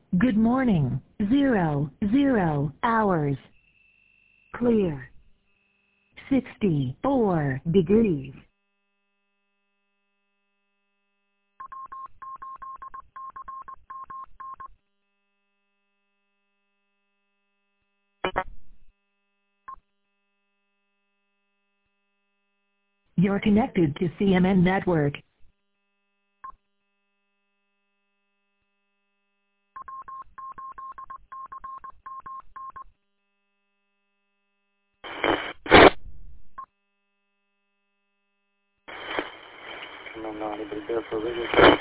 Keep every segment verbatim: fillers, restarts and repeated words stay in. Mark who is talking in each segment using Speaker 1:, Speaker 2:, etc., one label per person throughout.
Speaker 1: Good morning. Zero, zero hours. Clear. sixty-four degrees. You're connected to C M N Network.
Speaker 2: No, no, anybody there for radio?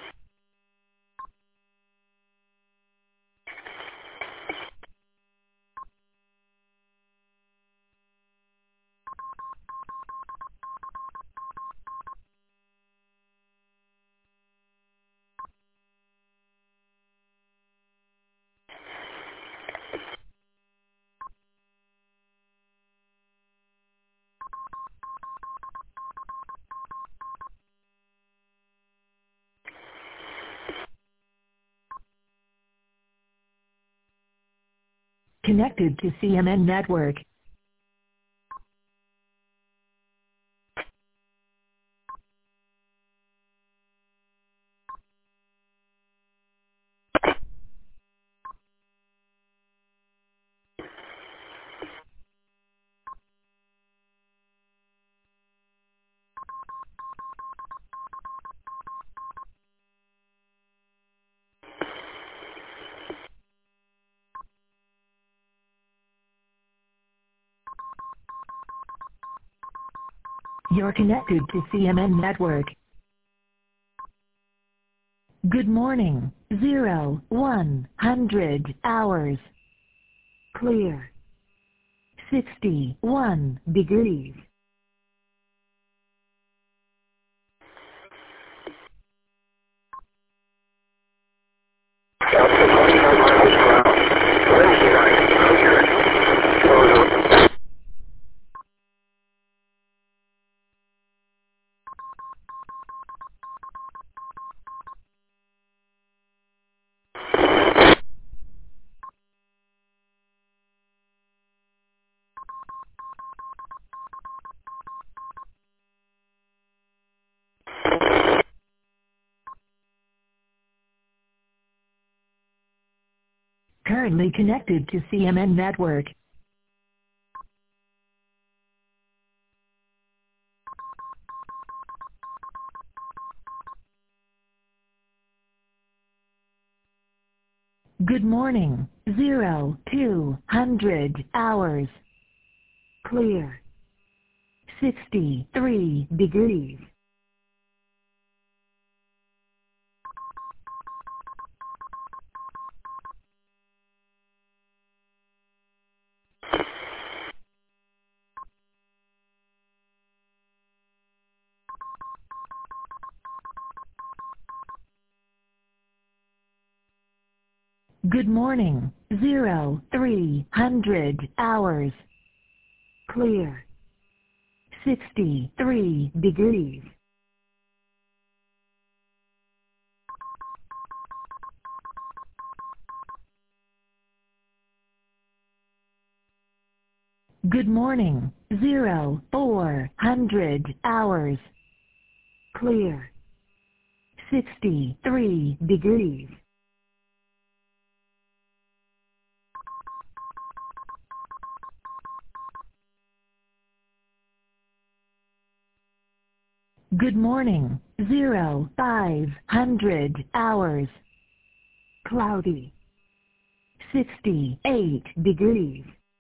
Speaker 1: Connected to C M N Network. You're connected to C M N Network. Good morning. Zero, one hundred hours. Clear. sixty-one degrees. Currently connected to C M N Network. Good morning. Zero, two hundred hours. Clear. sixty-three degrees. Good morning. Zero, three hundred hours. Clear. sixty-three degrees. Good morning. Zero, four hundred hours. Clear. sixty-three degrees. Good morning. Zero, five hundred hours. Cloudy. sixty-eight degrees.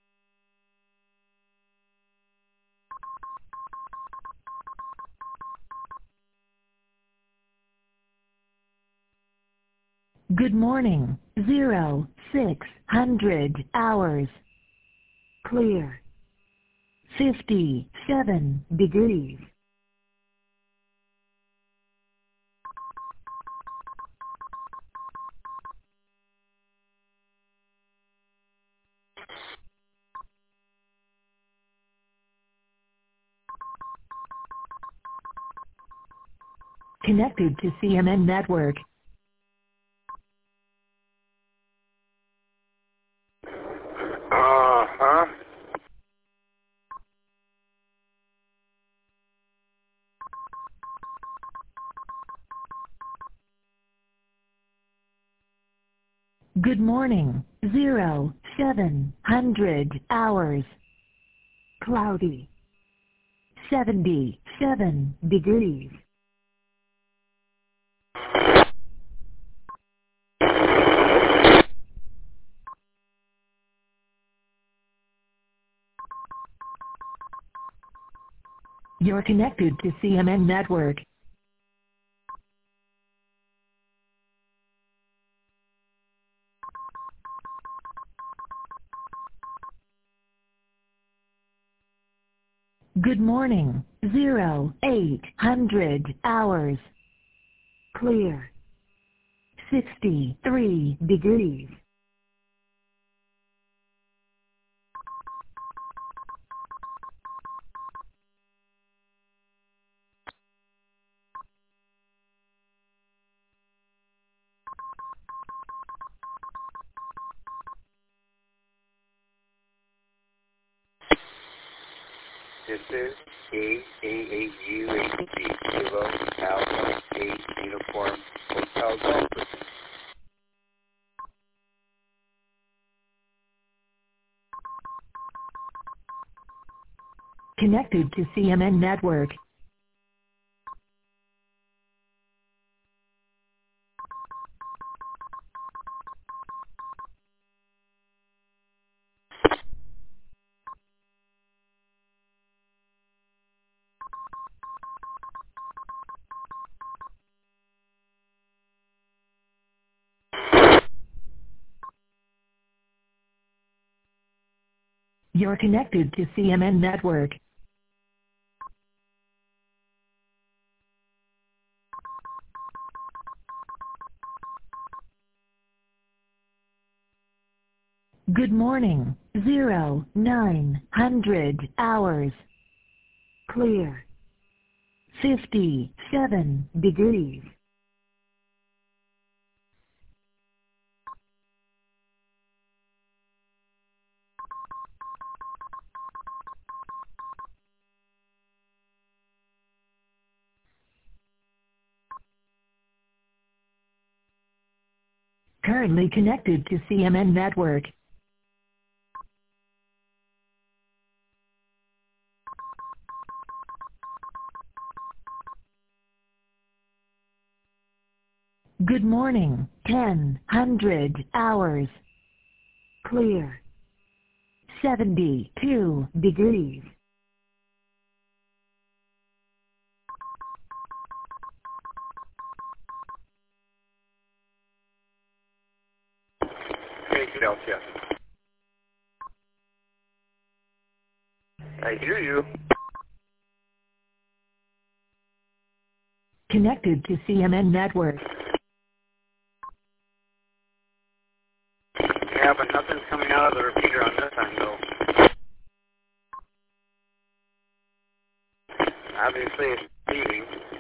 Speaker 1: Good morning. Zero, six hundred hours. Clear. fifty-seven degrees. Connected to C M N Network. Good morning. Zero, seven hundred hours. Cloudy. seventy-seven degrees. You're connected to C M N Network. Good morning. Zero, eight hundred hours. Clear. sixty-three degrees.
Speaker 2: This is A A A U H G Kilo Alpha eight Uniform Hotel Golf.
Speaker 1: Connected to C M N Network. You're connected to C M N Network. Good morning. Zero, nine hundred hours. Clear. fifty-seven degrees. Currently connected to C M N Network. Good morning. ten hundred hours. Clear. seventy-two degrees.
Speaker 2: Hey, Philadelphia. I hear you.
Speaker 1: Connected to C M N Network.
Speaker 2: Yeah, but nothing's coming out of the repeater on this end, though. Obviously, it's receiving.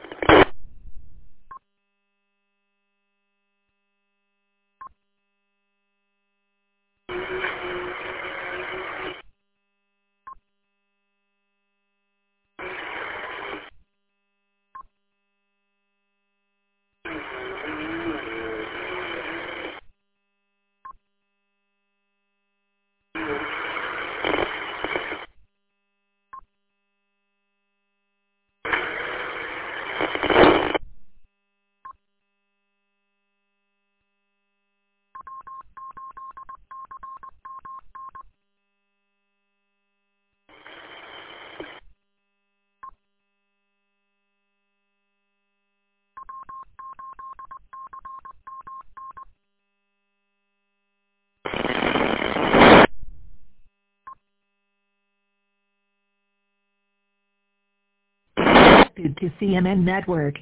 Speaker 1: Connected to C M N Network.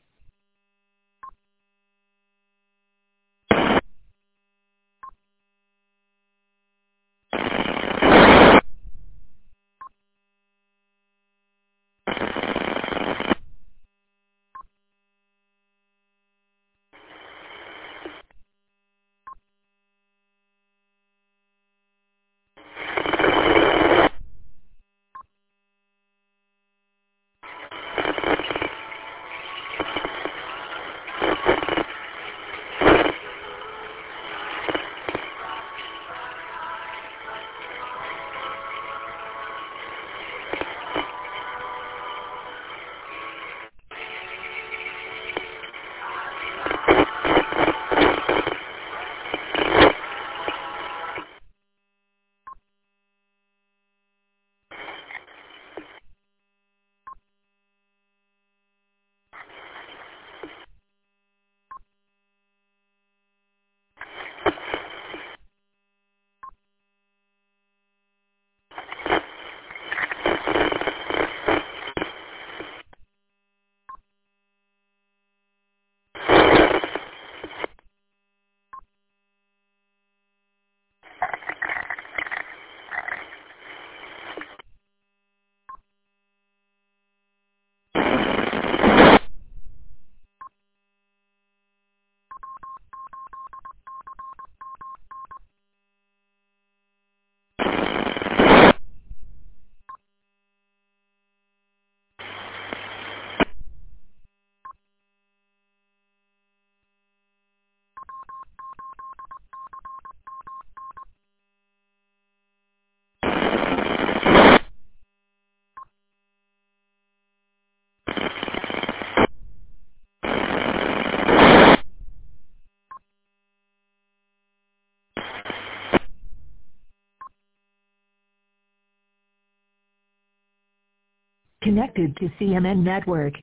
Speaker 1: Connected to C M N network.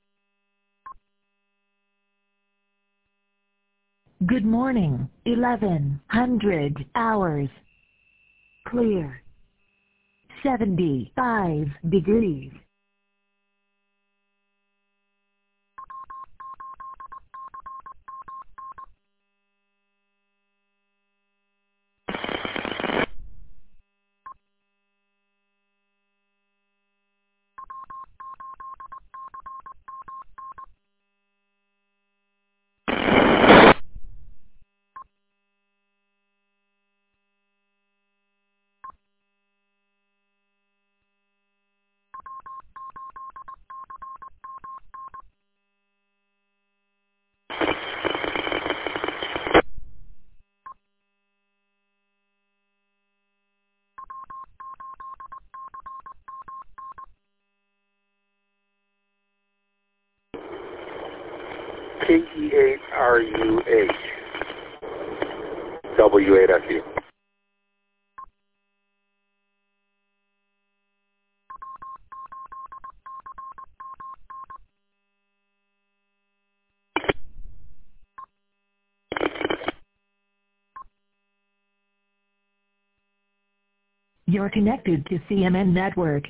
Speaker 1: Good morning, eleven hundred hours. Clear. seventy-five degrees.
Speaker 2: K E eight R U H, W eight F U.
Speaker 1: You're connected to C M N network.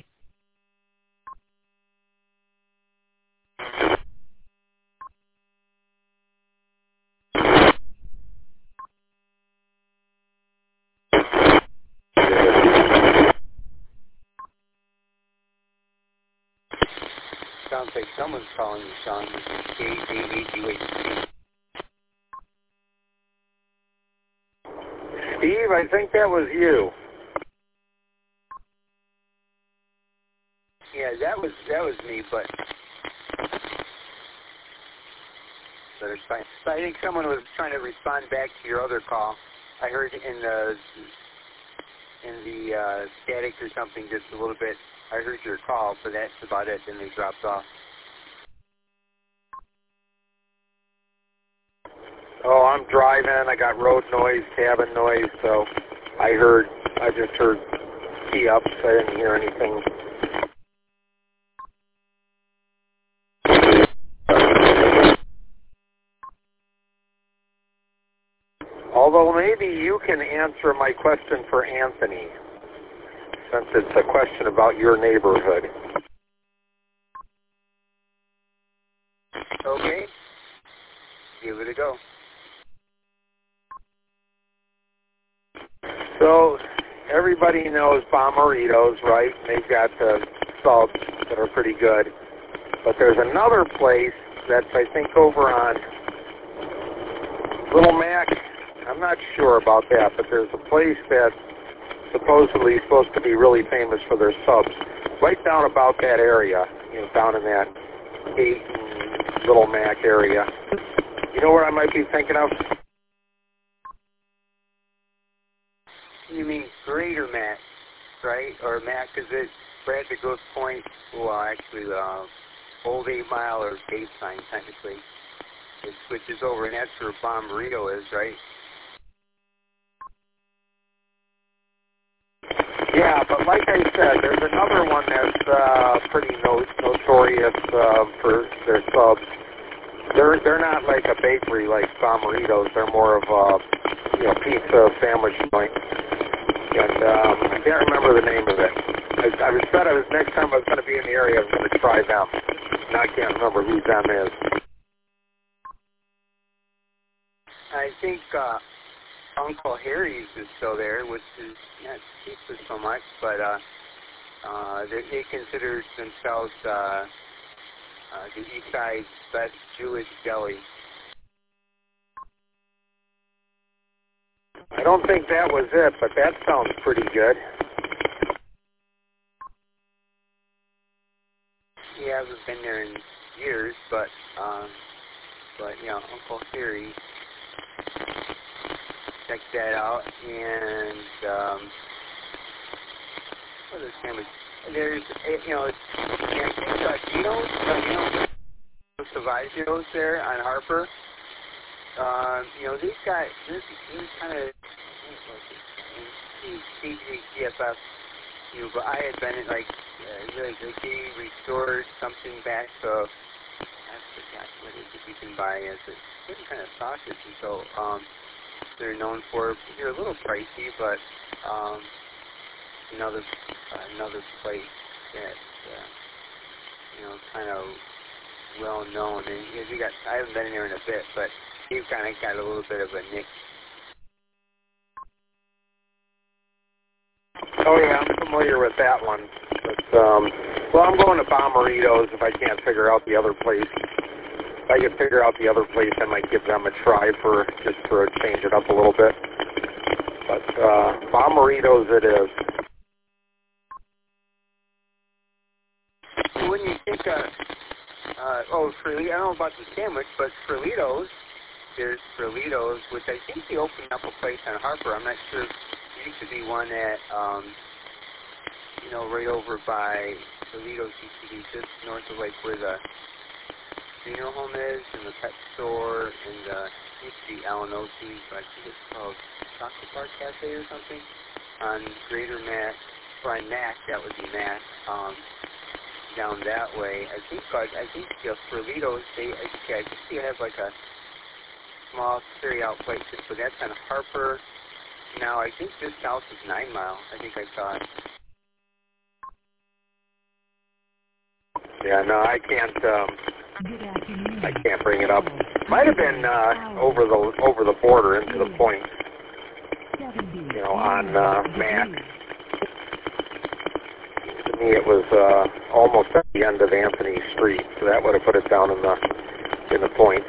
Speaker 2: Sounds like someone's calling you, Sean. K A eight U H. Steve, I think that was you. Yeah, that was that was me, but but it's fine. So I think someone was trying to respond back to your other call. I heard in the in the uh, static or something just a little bit. I heard your call, but that's about it. Then they dropped off. Oh, I'm driving. I got road noise, cabin noise, so I heard. I just heard key ups. I didn't hear anything. Although maybe you can answer my question for Anthony, since it's a question about your neighborhood. Okay. Give it a go. So, everybody knows Bomberitos, right? They've got the subs that are pretty good. But there's another place that's, I think, over on Little Mac. I'm not sure about that, but there's a place that's supposedly supposed to be really famous for their subs. Right down about that area, you know, down in that eight and Little Mac area. You know what I might be thinking of? You mean Greater Mac, right? Or Mac, is it Bradford Grosse Pointe? Well, actually, uh, Old Eight Mile or Gate Sign, technically. It switches over, and that's where Bomberito is, right? Yeah, but like I said, there's another one that's uh, pretty no- notorious uh, for their subs. They're they're not like a bakery like Bomberitos. They're more of a you know pizza sandwich joint. And um, I can't remember the name of it. I, I was said I was next time I was going to be in the area, I was going to try them. And I can't remember who them is. I think uh, Uncle Harry's is still there, which is not cheap for so much, but uh, uh, they, they consider themselves uh, uh, the East Side's best Jewish deli. I don't think that was it, but that sounds pretty good. He hasn't been there in years, but uh, but you know, Uncle Harry. Check that out, and um, what is sandwich? There's, you know, it's, and I think uh, Dino's, uh, you know, Savagio's there on Harper. Um, you know, these guys, this these kind of, C G F F,
Speaker 3: you, but I had been like, uh, like they restored something back to, I forgot what it is you can buy as a certain kind of sausage, and so um, they're known for. They're a little pricey, but um, another uh, another place that uh, you know kind of well known. And if you got, I haven't been in there in a bit, but they've kind of got a little bit of a niche.
Speaker 2: Oh yeah, I'm familiar with that one. But um, well, I'm going to Bomarito's if I can't figure out the other place. If I can figure out the other place, I might give them a try for just to change it up a little bit. But uh, Bomarito's it is.
Speaker 3: When you think, uh, uh, oh, Frito, I don't know about the sandwich, but Frilitos, there's Frilitos, which I think they opened up a place on Harper. I'm not sure. There used to be one at, um, you know, right over by Frilitos used to be just north of like where the funeral home is and the pet store and uh, used to be Alan O'Keefe, but I think it's called Chocolate Bar Cafe or something on Greater Mass, or on Mac, that would be Mac, um, down that way. I think, uh, I think the Frilitos, they, I think, I think they have like a small carry-out place, so that's on Harper. Now, I think this house is Nine Mile. I think I saw it.
Speaker 2: Yeah, no, I can't. Um, I can't bring it up. Might have been uh, over the over the border into the point. You know, on uh, Mac. To me, it was uh, almost at the end of Anthony Street, so that would have put it down in the in the point.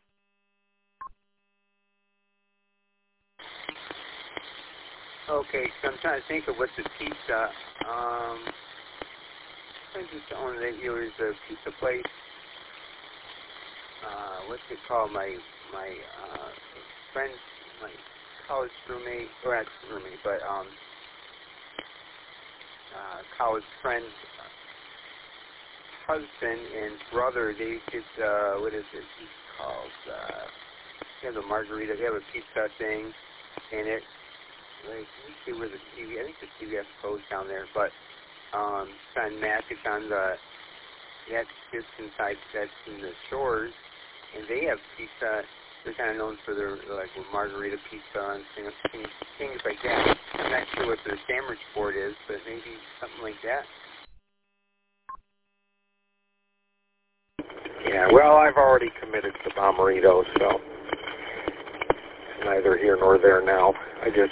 Speaker 3: Okay, so I'm trying to think of what the pizza. Um, I just owned it. It was a pizza place. Uh, what's it called? My my uh, friend, my college roommate, or not roommate, but um, uh, college friend, husband and brother. They did uh, what is it called? Uh, they have a margarita. They have a pizza thing, and it. Like, let me see where the T V. I think the T V S closed down there, but um, it's on Mac. It's on the. That's just inside. That's in the Shores. And they have pizza. They're kind of known for their like margarita pizza and things, things, things like that. I'm not sure what their sandwich board is, but maybe something like that.
Speaker 2: Yeah, well, I've already committed to Bomarito, so it's neither here nor there now. I just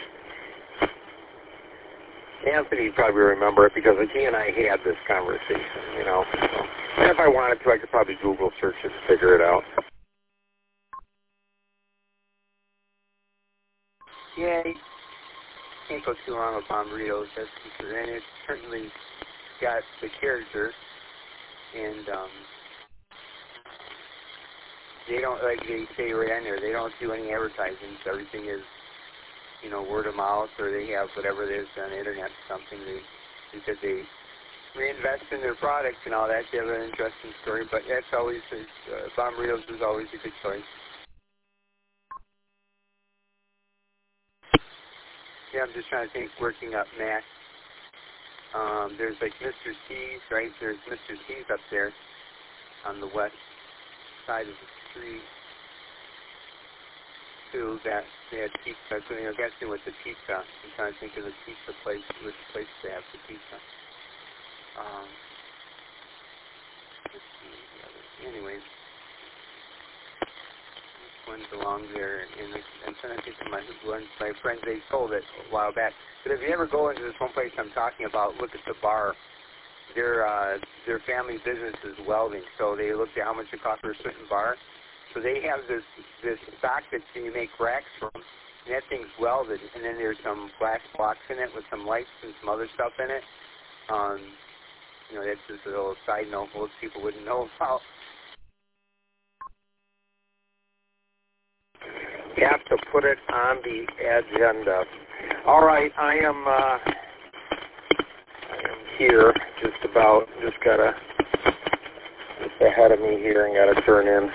Speaker 2: Anthony probably remember it because he and I had this conversation, you know. So, and if I wanted to, I could probably Google search it and figure it out.
Speaker 3: Yeah, you can't go too wrong with Bomarito's, that's for sure. And it's certainly got the character, and um, they don't, like they say right on there, they don't do any advertising, so everything is, you know, word of mouth, or they have whatever it is on the internet, something they, because they reinvest in their products and all that. They have an interesting story, but that's always, uh, Bomarito's is always a good choice. Yeah, I'm just trying to think, working up Mac. Um, there's like Mister C's, right? There's Mister C's up there on the west side of the street, too, that they had pizza. So, you know, guessing with the pizza, I'm trying to think of the pizza place, which place they have the pizza. Um, let's see, anyways, one's along there, and I'm trying to think of my, one, my friends, they sold it a while back. But if you ever go into this one place I'm talking about, look at the bar. Their uh, their family business is welding, so they looked at how much it cost for a certain bar. So they have this this stock that you make racks from, and that thing's welded, and then there's some glass blocks in it with some lights and some other stuff in it. Um, you know, that's just a little side note most people wouldn't know about.
Speaker 2: You have to put it on the agenda. All right, I am. Uh, I am here, just about. Just gotta. Just ahead of me here, and gotta turn in.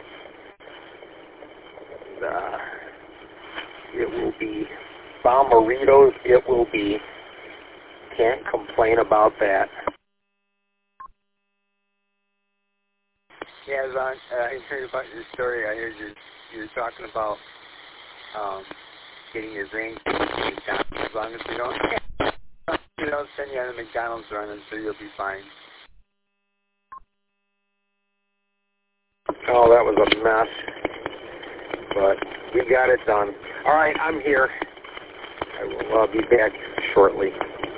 Speaker 2: Uh, it will be Bomarito's. It will be can't complain about that.
Speaker 3: Yeah, Ron, uh, I heard about your story. I heard you you were talking about um, getting your grandkids to McDonald's. As long as we don't, you know, send you on a McDonald's run, I'm sure you'll be fine.
Speaker 2: Oh, that was a mess, but we got it done. All right, I'm here. I will uh, be back shortly.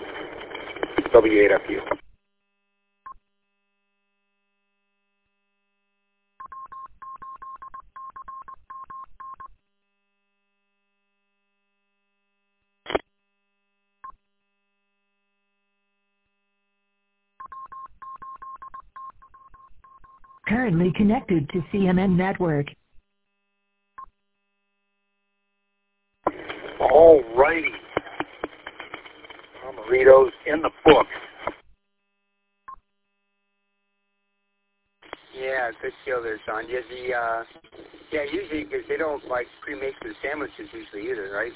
Speaker 2: W eight F U.
Speaker 1: Currently connected to C M N Network.
Speaker 2: All righty. Burritos in the book.
Speaker 3: Yeah, good deal there, Sean. Yeah, the, uh, yeah, usually, because they don't, like, pre-make the sandwiches usually either, right?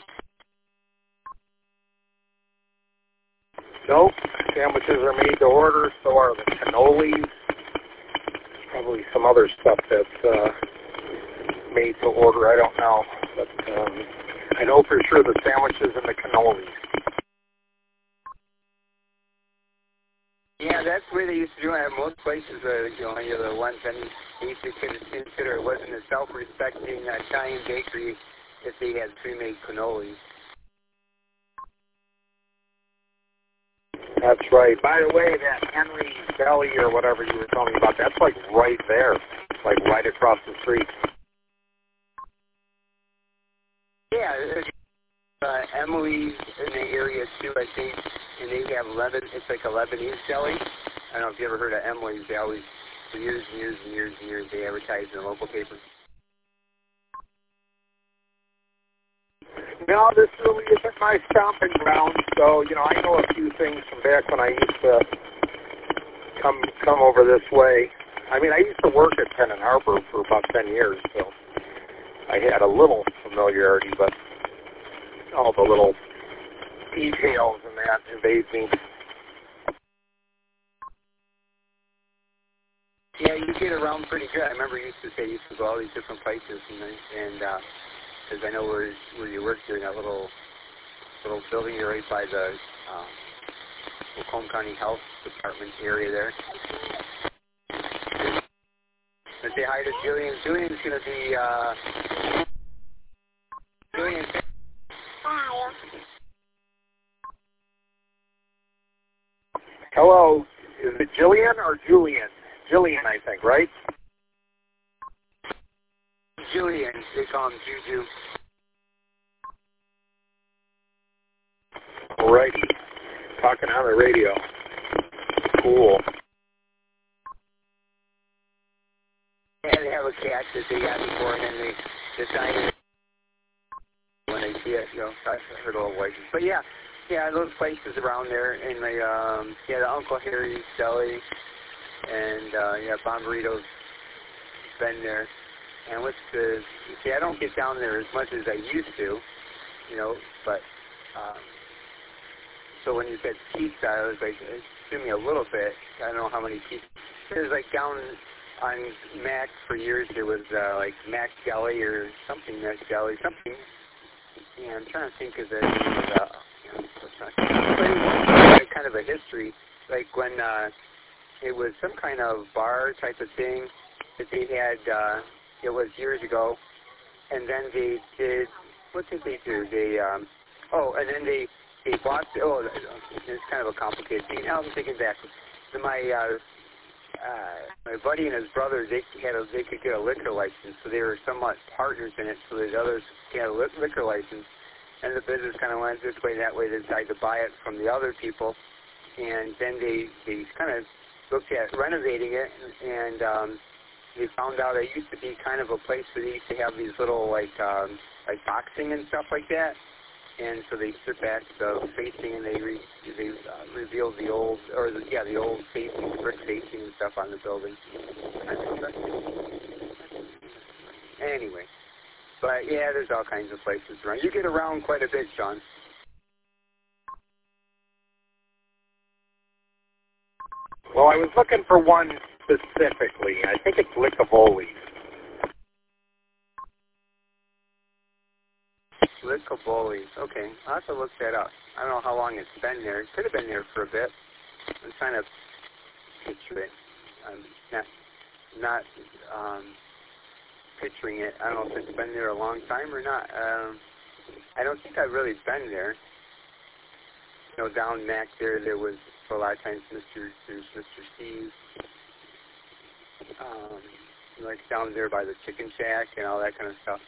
Speaker 2: Nope. Sandwiches are made to order, so are the cannolis. Probably some other stuff that's uh, made to order. I don't know. But um, I know for sure the sandwiches and the cannolis.
Speaker 3: Yeah, that's the way they used to do it at most places. Uh, you know, you're the ones that they used to consider it wasn't a self-respecting Italian bakery if they had pre-made cannolis.
Speaker 2: That's right. By the way, that Henry Deli or whatever you were telling me about, that's like right there, like right across the street.
Speaker 3: Yeah, uh, Emily's in the area too, I think, and they have Lebanon. It's like a Lebanese deli. I don't know if you ever heard of Emily's. They always, for years and years and years and years, they advertise in the local papers.
Speaker 2: No, this really isn't my stomping ground. So, you know, I know a few things from back when I used to come come over this way. I mean, I used to work at Penn and Harbor for about ten years, so I had a little familiarity, but all the little details and that evade me.
Speaker 3: Yeah, you get around pretty good. I remember you used to say you used to go all these different places, and and uh, because I know where where you worked there in that little little building right by the um, Macomb County Health Department area there. Let's say hi to Julian. Julian's going to be uh, Julian.
Speaker 4: Hi.
Speaker 2: Hello, is it Jillian or Julian? Jillian, I think, right?
Speaker 3: Julian, they call him Juju.
Speaker 2: Alrighty, talking on the radio. Cool.
Speaker 3: Yeah, they have a cat that they got before, and then they decided when they see it, you know, I heard little voices. But yeah, yeah, those places around there, and the um, yeah, the Uncle Harry's Deli, and uh, yeah, Bomberitos, been there. And what's the, see, I don't get down there as much as I used to, you know, but, um, so when you said pizza, I was like, it threw me a little bit. I don't know how many pizza. There's like down on Mac for years, there was uh, like Mac Deli or something, Mac Deli, something. Yeah, I'm trying to think of it. Uh, you know, it's not, but it was like kind of a history, like when uh, it was some kind of bar type of thing that they had, uh, it was years ago, and then they did, what did they do? They, um, oh, and then they, they bought, oh, it's kind of a complicated thing. Now I'm thinking back. So my, uh, uh, my buddy and his brother, they had a, they could get a liquor license, so they were somewhat partners in it, so the others had a liquor license, and the business kind of went this way, that way. They decided to buy it from the other people, and then they, they kind of looked at renovating it, and, um, they found out it used to be kind of a place where they used to have these little, like, um, like boxing and stuff like that. And so they stripped back the facing and they re- they uh, revealed the old, or the, yeah, the old facing, the brick facing and stuff on the building. Anyway, but yeah, there's all kinds of places. places around. You get around quite a bit, Sean.
Speaker 2: Well, I was looking for one specifically. I think it's Licavoli's.
Speaker 3: Licavoli's. Okay, I'll have to look that up. I don't know how long it's been there. It could have been there for a bit. I'm trying to picture it. I'm not, not um, picturing it. I don't know if it's been there a long time or not. Um, I don't think I've really been there. You know, down Mac there, there was for a lot of times Mister There's Mister Steve. Um, like down there by the Chicken Shack and all that kind of stuff.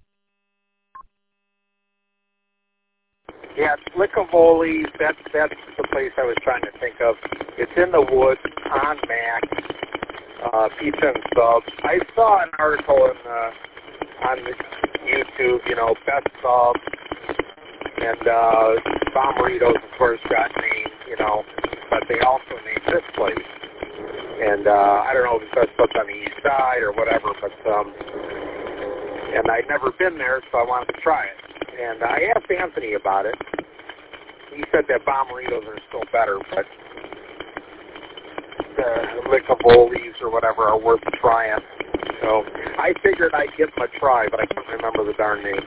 Speaker 2: Yeah, it's Licavoli's. That's that's the place I was trying to think of. It's in the woods on Mac. Uh, pizza and subs. I saw an article in uh, on the YouTube. You know, best subs, and uh, Bomberitos, of course, got named. You know, but they also named this place. And uh, I don't know if it's subs on the east side or whatever, but um, and I'd never been there, so I wanted to try it. And I asked Anthony about it. He said that Bomberitos are still better, but the Licavoli's or whatever are worth trying. So I figured I'd give them a try, but I couldn't remember the darn name.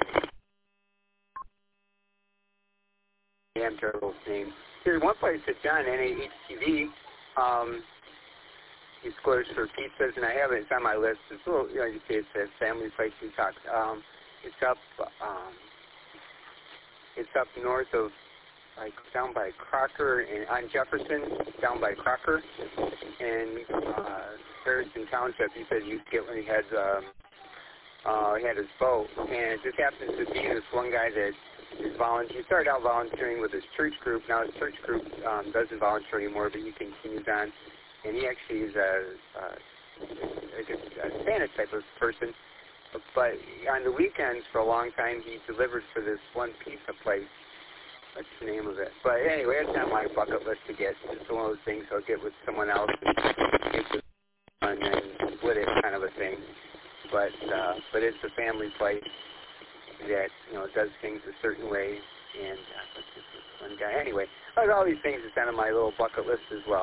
Speaker 3: Damn terrible name. There's one place that John, N A H T V, um, he scores for pizzas, and I have it. It's on my list. It's a little, you know, you see it says Family Place Detox. Um, it's up, um, it's up north of, like, down by Crocker, and on Jefferson, down by Crocker, and uh, Harrison Township. He said you get when he had, um, uh, he had his boat, and it just happens to be this one guy that is volunteer. He started out volunteering with his church group. Now his church group um, doesn't volunteer anymore, but he continues on. And he actually is a, a, a Spanish type of person. But on the weekends, for a long time, he delivered for this one pizza place. What's the name of it? But anyway, it's on my bucket list to get. It's one of those things I'll get with someone else and get the and then split it, kind of a thing. But uh, but it's a family place that, you know, does things a certain way. And uh, what's this one guy? Anyway, all these things is on my little bucket list as well.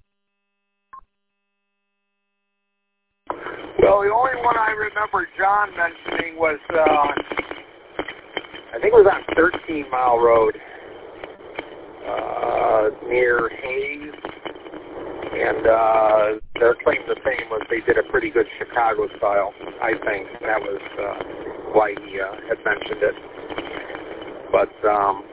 Speaker 2: Well, the only one I remember John mentioning was, uh, I think it was on thirteen Mile Road, uh, near Hayes, and uh, their claim to fame was they did a pretty good Chicago style, I think. That was uh, why he uh, had mentioned it. But, um,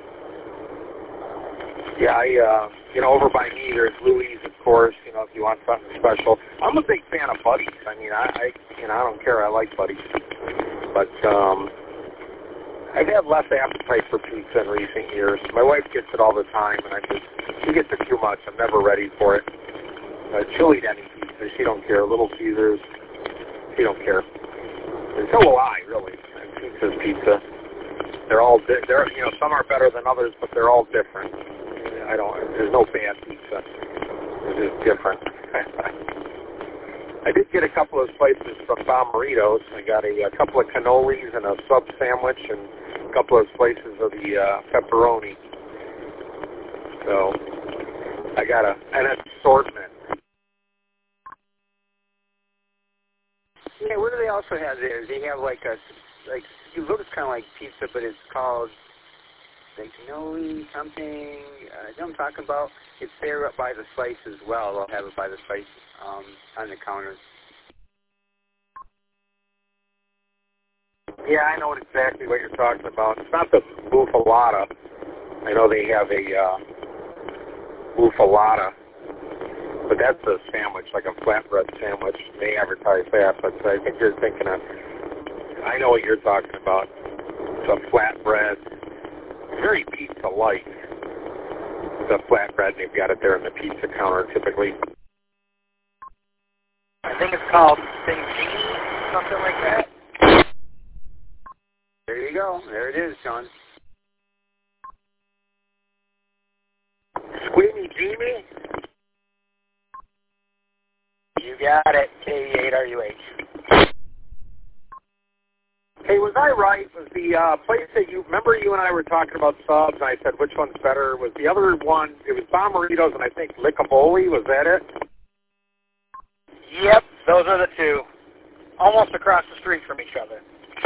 Speaker 2: yeah, I, uh, you know, over by me, there's Louis, of course, you know, if you want something special. I'm a big fan of Buddies. I mean, I, I you know, I don't care. I like Buddies. But um, I've had less appetite for pizza in recent years. My wife gets it all the time, and I just, she gets it too much. I'm never ready for it. Uh, she'll eat any pizza. She don't care. Little Caesars, she don't care. And so will I, really. Pizza's pizza. They're all, di- they're, you know, some are better than others, but they're all different. I don't, there's no bad pizza. It's just different. I did get a couple of slices from Bomberitos. I got a, a couple of cannolis and a sub sandwich and a couple of slices of the uh, pepperoni. So I got a, an assortment.
Speaker 3: Yeah, what do they also have there? They have like a, like, it looks kind of like pizza, but it's called like cannoli something. Uh, you know what I'm talking about? It's there up by the slice as well. They'll have it by the slice um, on the counters.
Speaker 2: Yeah, I know exactly what you're talking about. It's not the buffalata. I know they have a uh, buffalata, but that's a sandwich, like a flatbread sandwich. They advertise that, but I think you're thinking of, I know what you're talking about. It's a flatbread, very pizza-like. The flatbread, they've got it there on the pizza counter typically. I think it's called Saint something like that.
Speaker 3: There you go. There it is, Sean.
Speaker 2: Squeamy Jeemy?
Speaker 4: You got it. K E eight R U H.
Speaker 2: Hey, was I right? Was the uh, place that you, remember you and I were talking about subs, and I said which one's better? Was the other one, it was Bomberitos and I think Licavoli, was that it?
Speaker 4: Yep, those are the two. Almost across the street from each other.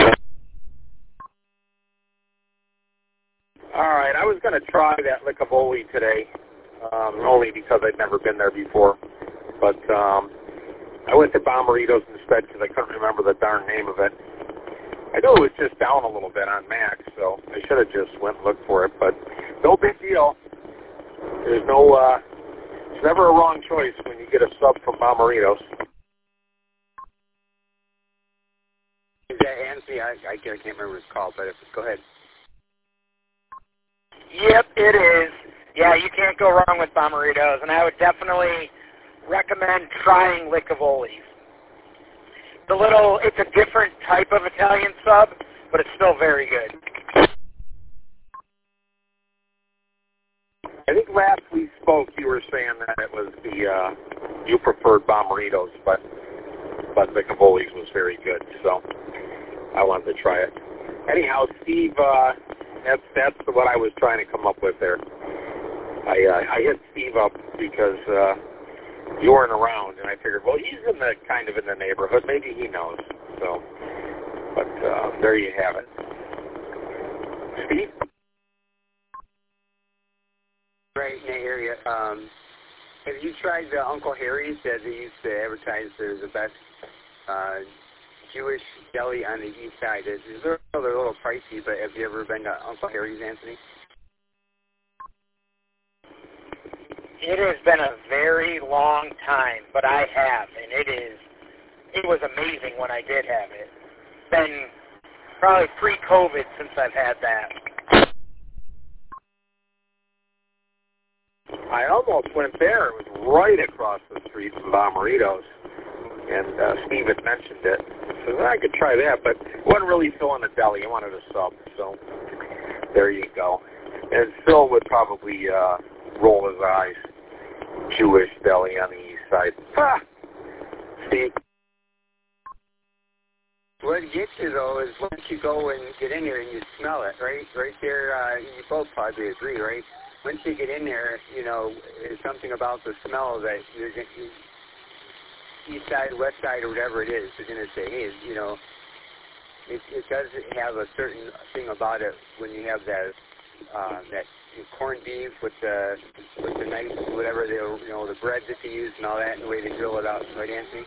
Speaker 2: All right, I was going to try that Licavoli today, um, only because I'd never been there before. But um, I went to Bomberitos instead because I couldn't remember the darn name of it. I knew it was just down a little bit on Max, so I should have just went and looked for it. But no big deal. There's no, uh, it's never a wrong choice when you get a sub from Bomberitos.
Speaker 3: Is that Anthony? I, I can't remember what it's called, but if, go ahead.
Speaker 4: Yep, it is. Yeah, you can't go wrong with Bomberitos, and I would definitely recommend trying Licavoli's. The little, it's a different type of Italian sub, but it's still very good.
Speaker 2: I think last we spoke, you were saying that it was the, uh, you preferred Bomberitos, but, but Licavoli's was very good, so I wanted to try it. Anyhow, Steve, uh, that's, that's what I was trying to come up with there. I, uh, I hit Steve up because, uh, you weren't around, and I figured, well, he's in the kind of in the neighborhood. Maybe he knows. So, but uh, there you have it. Steve?
Speaker 3: Right in the area. Um, have you tried the Uncle Harry's that they used to advertise as the best uh, Jewish deli on the east side? Is they're, they're a little pricey, but have you ever been to Uncle Harry's, Anthony?
Speaker 4: It has been a very long time, but I have, and it is, it was amazing when I did have it. It's been probably pre-COVID since I've had that.
Speaker 2: I almost went there. It was right across the street from Bomberitos, and uh, Steve had mentioned it. So I could try that, but it wasn't really Phil in the deli. He wanted a sub, so there you go. And Phil would probably uh, roll his eyes. Jewish deli on the east side. Ha! Steve?
Speaker 3: What gets you, though, is once you go and get in there and you smell it, right? Right there, uh, you both probably agree, right? Once you get in there, you know, there's something about the smell that you're going to, east side, west side, or whatever it is, you're going to say, hey, you know, it, it does have a certain thing about it when you have that, uh, that corned beef with the with the nice whatever they you know the bread that they use and all that and the way they grill it up, right, Anthony?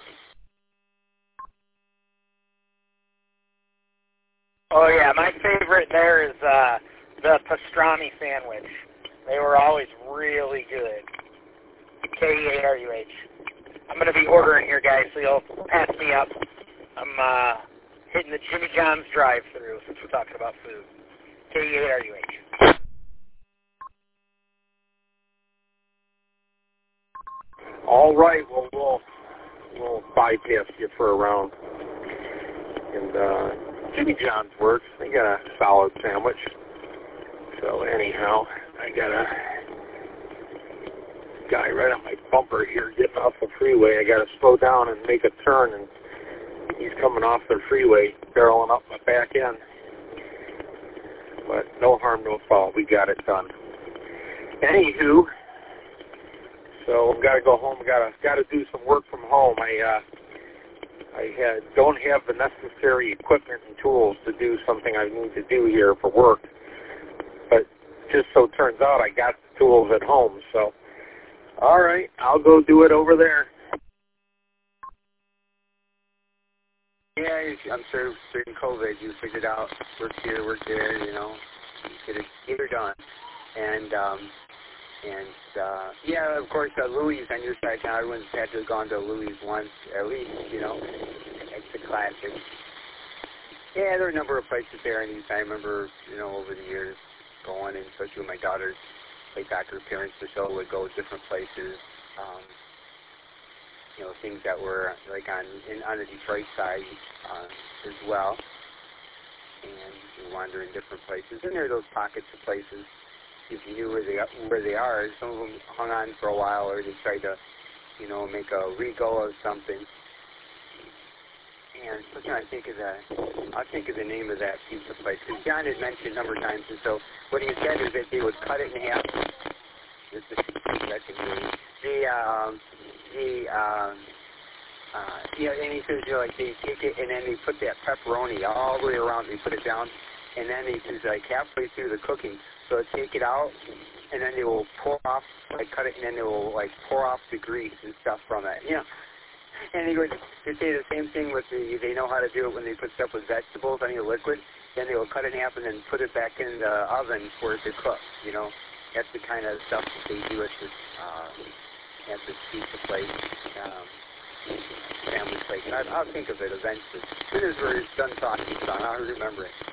Speaker 4: Oh yeah, my favorite there is uh, the pastrami sandwich. They were always really good. K E A R U H. I'm going to be ordering here, guys, so you'll pass me up. I'm uh, hitting the Jimmy John's drive-thru since we're talking about food. K E A R U H.
Speaker 2: All right, well, we'll, we'll bypass you for a round. And uh, Jimmy John's works. They got a solid sandwich. So anyhow, I got a guy right on my bumper here getting off the freeway. I got to slow down and make a turn, and he's coming off the freeway, barreling up my back end. But no harm, no foul. We got it done. Anywho, so I've got to go home. Got to got to do some work from home. I uh, I had, don't have the necessary equipment and tools to do something I need to do here for work. But just so it turns out, I got the tools at home. So, all right, I'll go do it over there.
Speaker 3: Yeah, I'm sure during COVID you figured out work here, work there. You know, get it get it done. And um, and uh, yeah, of course, uh, Louis on your side now. Everyone's had to have gone to Louis once at least. You know, it's a classic. Yeah, there are a number of places there, and I remember, you know, over the years going, and especially with my daughters, like back to her parents, Michelle would go different places. Um, you know, things that were like on in, on the Detroit side uh, as well, and you wander in different places. And there are those pockets of places. If you knew where they where they are, some of them hung on for a while, or they tried to, you know, make a re-go of something. And so I'm trying to think of that. I'll think of the name of that pizza place. Because John had mentioned a number of times, and so what he had said is that they would cut it in half. That's the, the um, the um, uh, yeah, and he says, you know, like they take it and then they put that pepperoni all the way around. They put it down, and then he says, like halfway through the cooking, so they take it out, and then they will pour off, like cut it, and then they will like pour off the grease and stuff from it. You know. And he would they say the same thing with the, they know how to do it when they put stuff with vegetables, any liquid, then they will cut it in half and then put it back in the oven for it to cook, you know. That's the kind of stuff that they do at this, uh, at this pizza place, um, family place. And I, I'll think of it eventually. As soon as we're done talking, Sean, I'll remember it.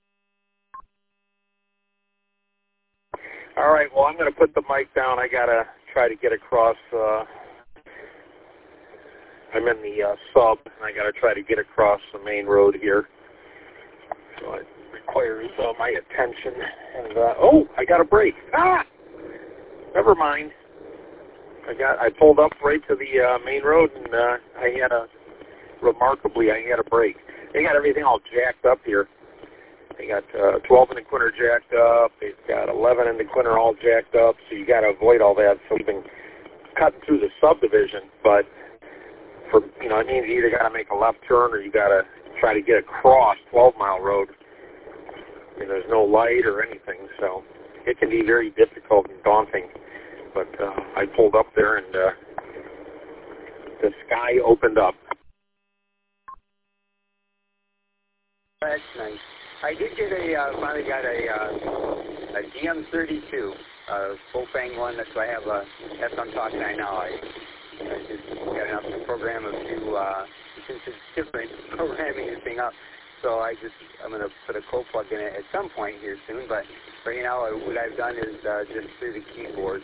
Speaker 2: All right, well, I'm going to put the mic down. I got to try to get across. Uh, I'm in the uh, sub, and I got to try to get across the main road here. So it requires uh, my attention. And uh, oh, I got a break. Ah, never mind. I got. I pulled up right to the uh, main road, and uh, I had a remarkably, I had a break. They got everything all jacked up here. They got uh, twelve in the Quinter jacked up. They've got eleven in the Quinter all jacked up. So you got to avoid all that. So we've been cutting through the subdivision, but for you know, it means you either got to make a left turn or you got to try to get across twelve mile road. I mean, there's no light or anything, so it can be very difficult and daunting. But uh, I pulled up there, and uh, the sky opened up.
Speaker 3: That's nice. I did get a, uh, finally got a, uh, a D M thirty-two, a full-fang one. That's why I have a, that's what I'm talking right now. I, I just got enough to program a few, uh, since it's different, programming this thing up. So I just, I'm going to put a cold plug in it at some point here soon. But right now, what I've done is uh, just through the keyboard.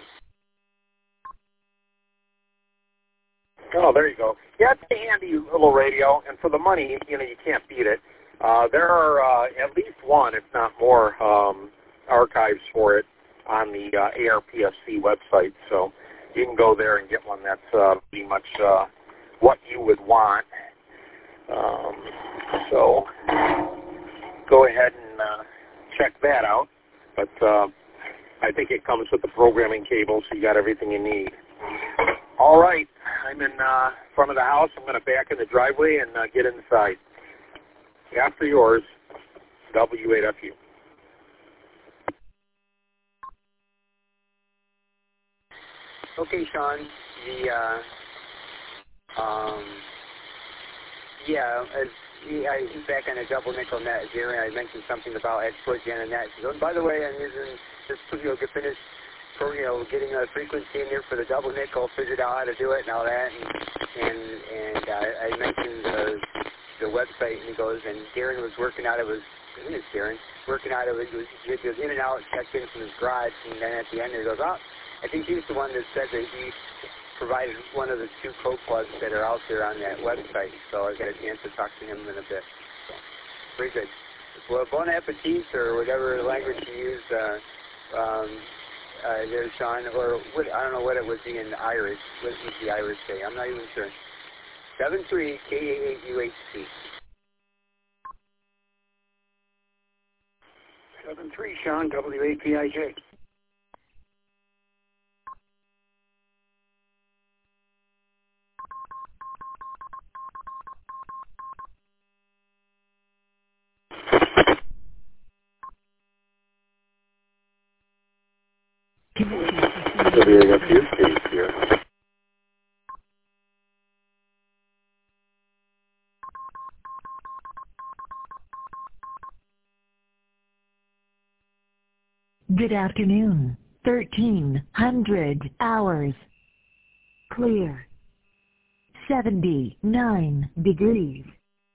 Speaker 2: Oh, there you go. Yeah, it's a handy little radio, and for the money, you know, you can't beat it. Uh, there are uh, at least one, if not more, um, archives for it on the uh, A R P S C website. So you can go there and get one that's uh, pretty much uh, what you would want. Um, so go ahead and uh, check that out. But uh, I think it comes with the programming cable, so you got everything you need. All right, I'm in uh, front of the house. I'm going to back in the driveway and uh, get inside. After yours, W eight F U.
Speaker 3: Okay, Sean. The uh, um, yeah, as yeah, I back on a double nickel net here, and I mentioned something about exploit gen and net. So, by the way, I'm using just you know, get finished. For, you know, getting a frequency in here for the double nickel, figured out how to do it and all that, and and, and uh, I mentioned the the website, and he goes, and Darren was working out. It was, I think it's Darren working out. It was, it was he goes in and out, checked in from his garage, and then at the end he goes, oh, I think he's the one that said that he provided one of the two code plugs that are out there on that website. So I got a chance to talk to him in a bit. So, very good. Well, bon appetit, or whatever language you use. Uh, um, Uh, there, Sean, or what, I don't know what it would be in Irish. What would the Irish say? I'm not even sure. seven three K A eight U H C.
Speaker 5: seven three, Sean, W A P I J.
Speaker 2: W eight F U, Steve here.
Speaker 1: Good afternoon. thirteen hundred hours. Clear. seventy-nine degrees.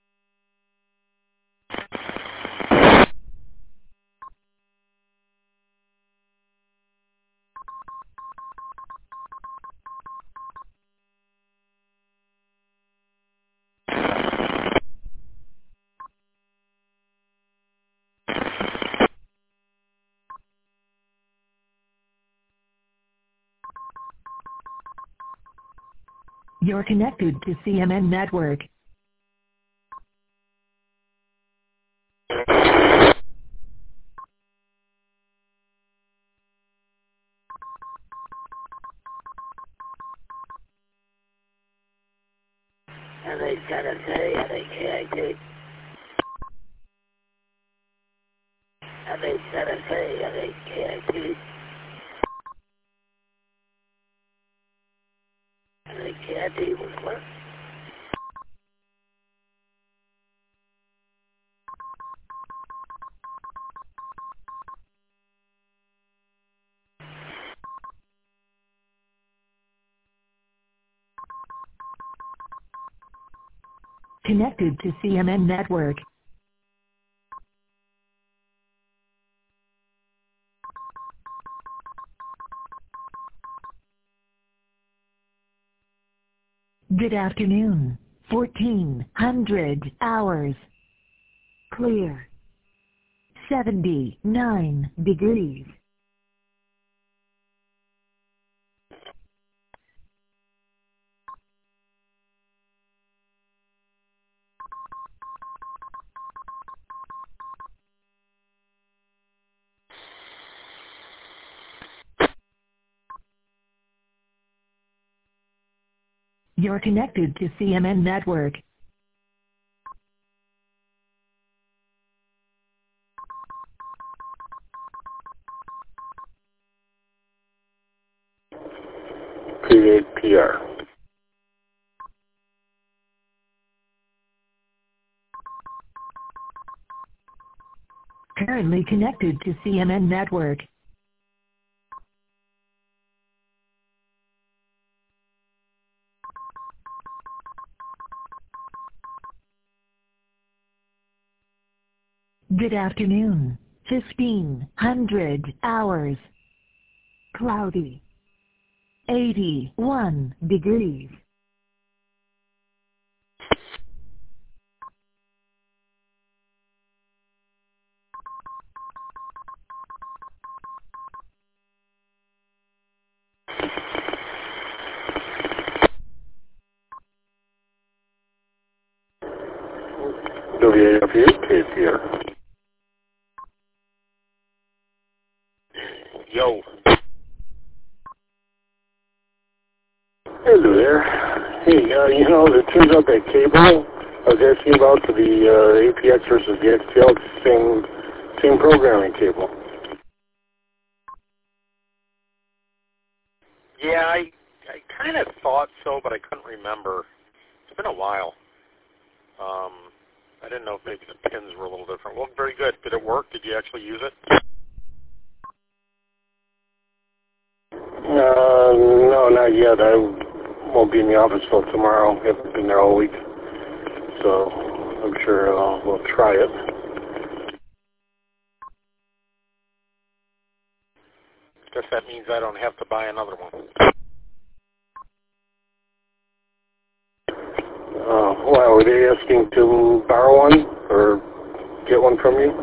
Speaker 1: You're connected to C M N Network.
Speaker 6: L A Santa Fe, L A K I T. L A Santa Fe, L A K I T. L A K I T was what?
Speaker 1: Connected to C M N Network. Good afternoon. fourteen hundred hours. Clear. seventy-nine degrees. You're connected to C M N Network.
Speaker 2: Create P R.
Speaker 1: Currently connected to C M N Network. Good afternoon. fifteen hundred hours. Cloudy. eighty-one degrees.
Speaker 2: W A F U, K P R.
Speaker 7: Yo.
Speaker 2: Hello there. Hey, uh, you know, it turns out that cable I was asking about for the uh, A P X versus the X T L, it's the same, same programming cable.
Speaker 7: Yeah, I I kind of thought so, but I couldn't remember. It's been a while. Um, I didn't know if maybe the pins were a little different. Well, very good. Did it work? Did you actually use it?
Speaker 2: Uh, no, not yet. I won't be in the office till tomorrow. I haven't been there all week. So I'm sure uh, we'll try it.
Speaker 7: Guess that means I don't have to buy another one.
Speaker 2: Uh, well, were they asking to borrow one or get one from you?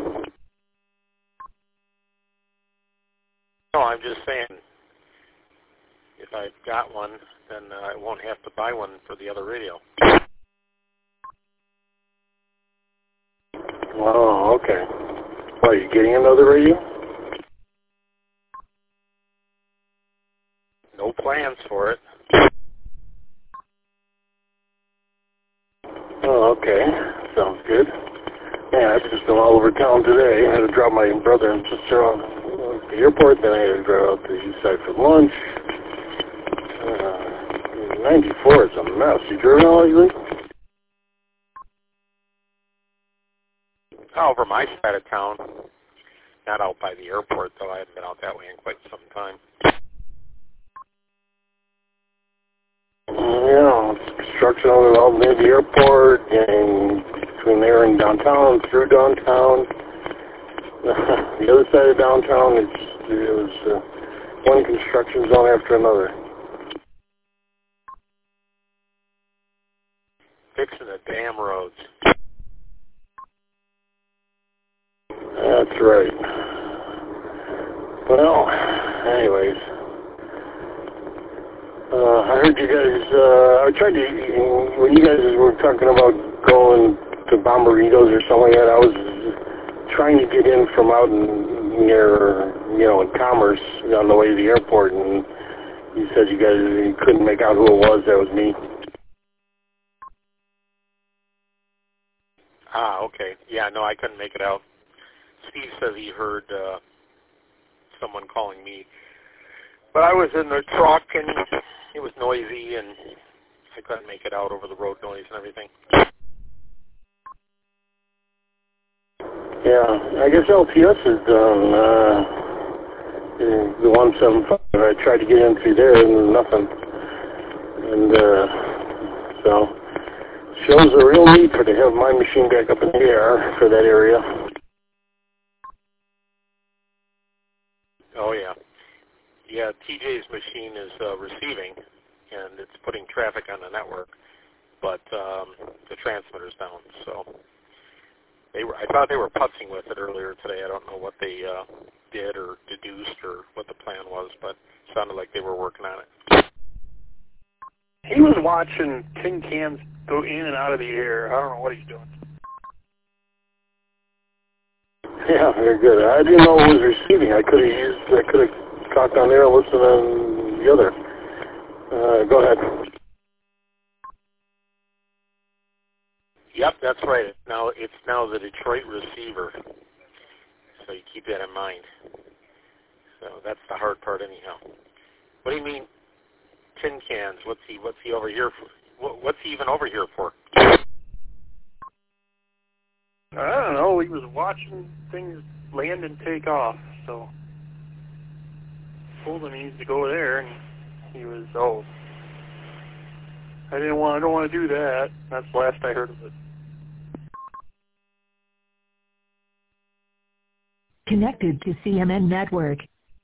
Speaker 7: No, I'm just saying, if I've got one, then uh, I won't have to buy one for the other radio.
Speaker 2: Oh, okay. Well, are you getting another radio?
Speaker 7: No plans for it.
Speaker 2: Oh, okay. Sounds good. Yeah, I've just been all over town today. I had to drop my brother and sister off at the airport, then I had to drive out to the east side for lunch. Uh, ninety-four is a mess. You driven out lately?
Speaker 7: Over my side of town. Not out by the airport, though. I haven't been out that way in quite some time.
Speaker 2: Yeah, it's construction all near the airport, and between there and downtown, through downtown. The other side of downtown, it's, it was uh, one construction zone after another.
Speaker 7: Fixing the damn roads.
Speaker 2: That's right. Well, anyways. Uh, I heard you guys, uh, I tried to, when you guys were talking about going to Bomberitos or something like that, I was trying to get in from out in, near, you know, in Commerce on the way to the airport, and you said you guys you couldn't make out who it was. That was me.
Speaker 7: Ah, okay. Yeah, no, I couldn't make it out. Steve says he heard uh, someone calling me. But I was in the truck, and it was noisy, and I couldn't make it out over the road noise and everything.
Speaker 8: Yeah, I guess L T S is done. Uh, the one seventy-five, I tried to get in through there, and nothing. And uh, so, shows a real need for to have my machine back up in the air for that area.
Speaker 7: Oh, yeah. Yeah, T J's machine is uh, receiving, and it's putting traffic on the network, but um, the transmitter's down. So they were. I thought they were putzing with it earlier today. I don't know what they uh, did or deduced or what the plan was, but it sounded like they were working on it.
Speaker 9: He was watching tin cans go in and out of the air. I don't know what he's doing.
Speaker 8: Yeah, very good. I didn't know it was receiving. I could have used. I could have talked on there and listened on the other. Uh, go ahead.
Speaker 7: Yep, that's right. Now it's now the Detroit receiver, so you keep that in mind. So that's the hard part, anyhow. What do you mean, tin cans? What's he? What's he over here for? What, what's he even over here for?
Speaker 9: I don't know. He was watching things land and take off, so told him he needs to go there, and he was oh, I didn't want. I don't want to do that. That's the last I heard of it.
Speaker 1: Connected to C M N Network.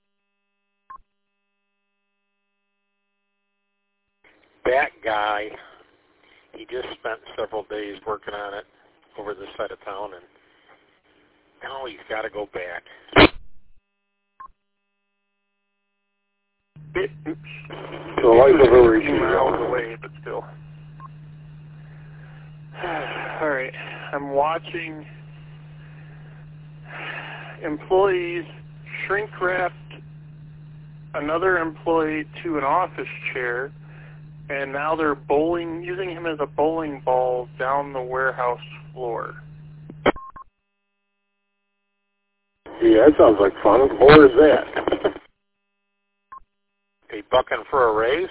Speaker 7: That guy, he just spent several days working on it over this side of town, and now he's got to go back.
Speaker 9: It,
Speaker 8: The life of a regime.
Speaker 9: miles away, but still. All right, I'm watching employees shrink wrapped another employee to an office chair, and now they're bowling, using him as a bowling ball down the warehouse floor.
Speaker 8: Yeah, that sounds like fun. Where is that?
Speaker 7: Are you bucking for a raise?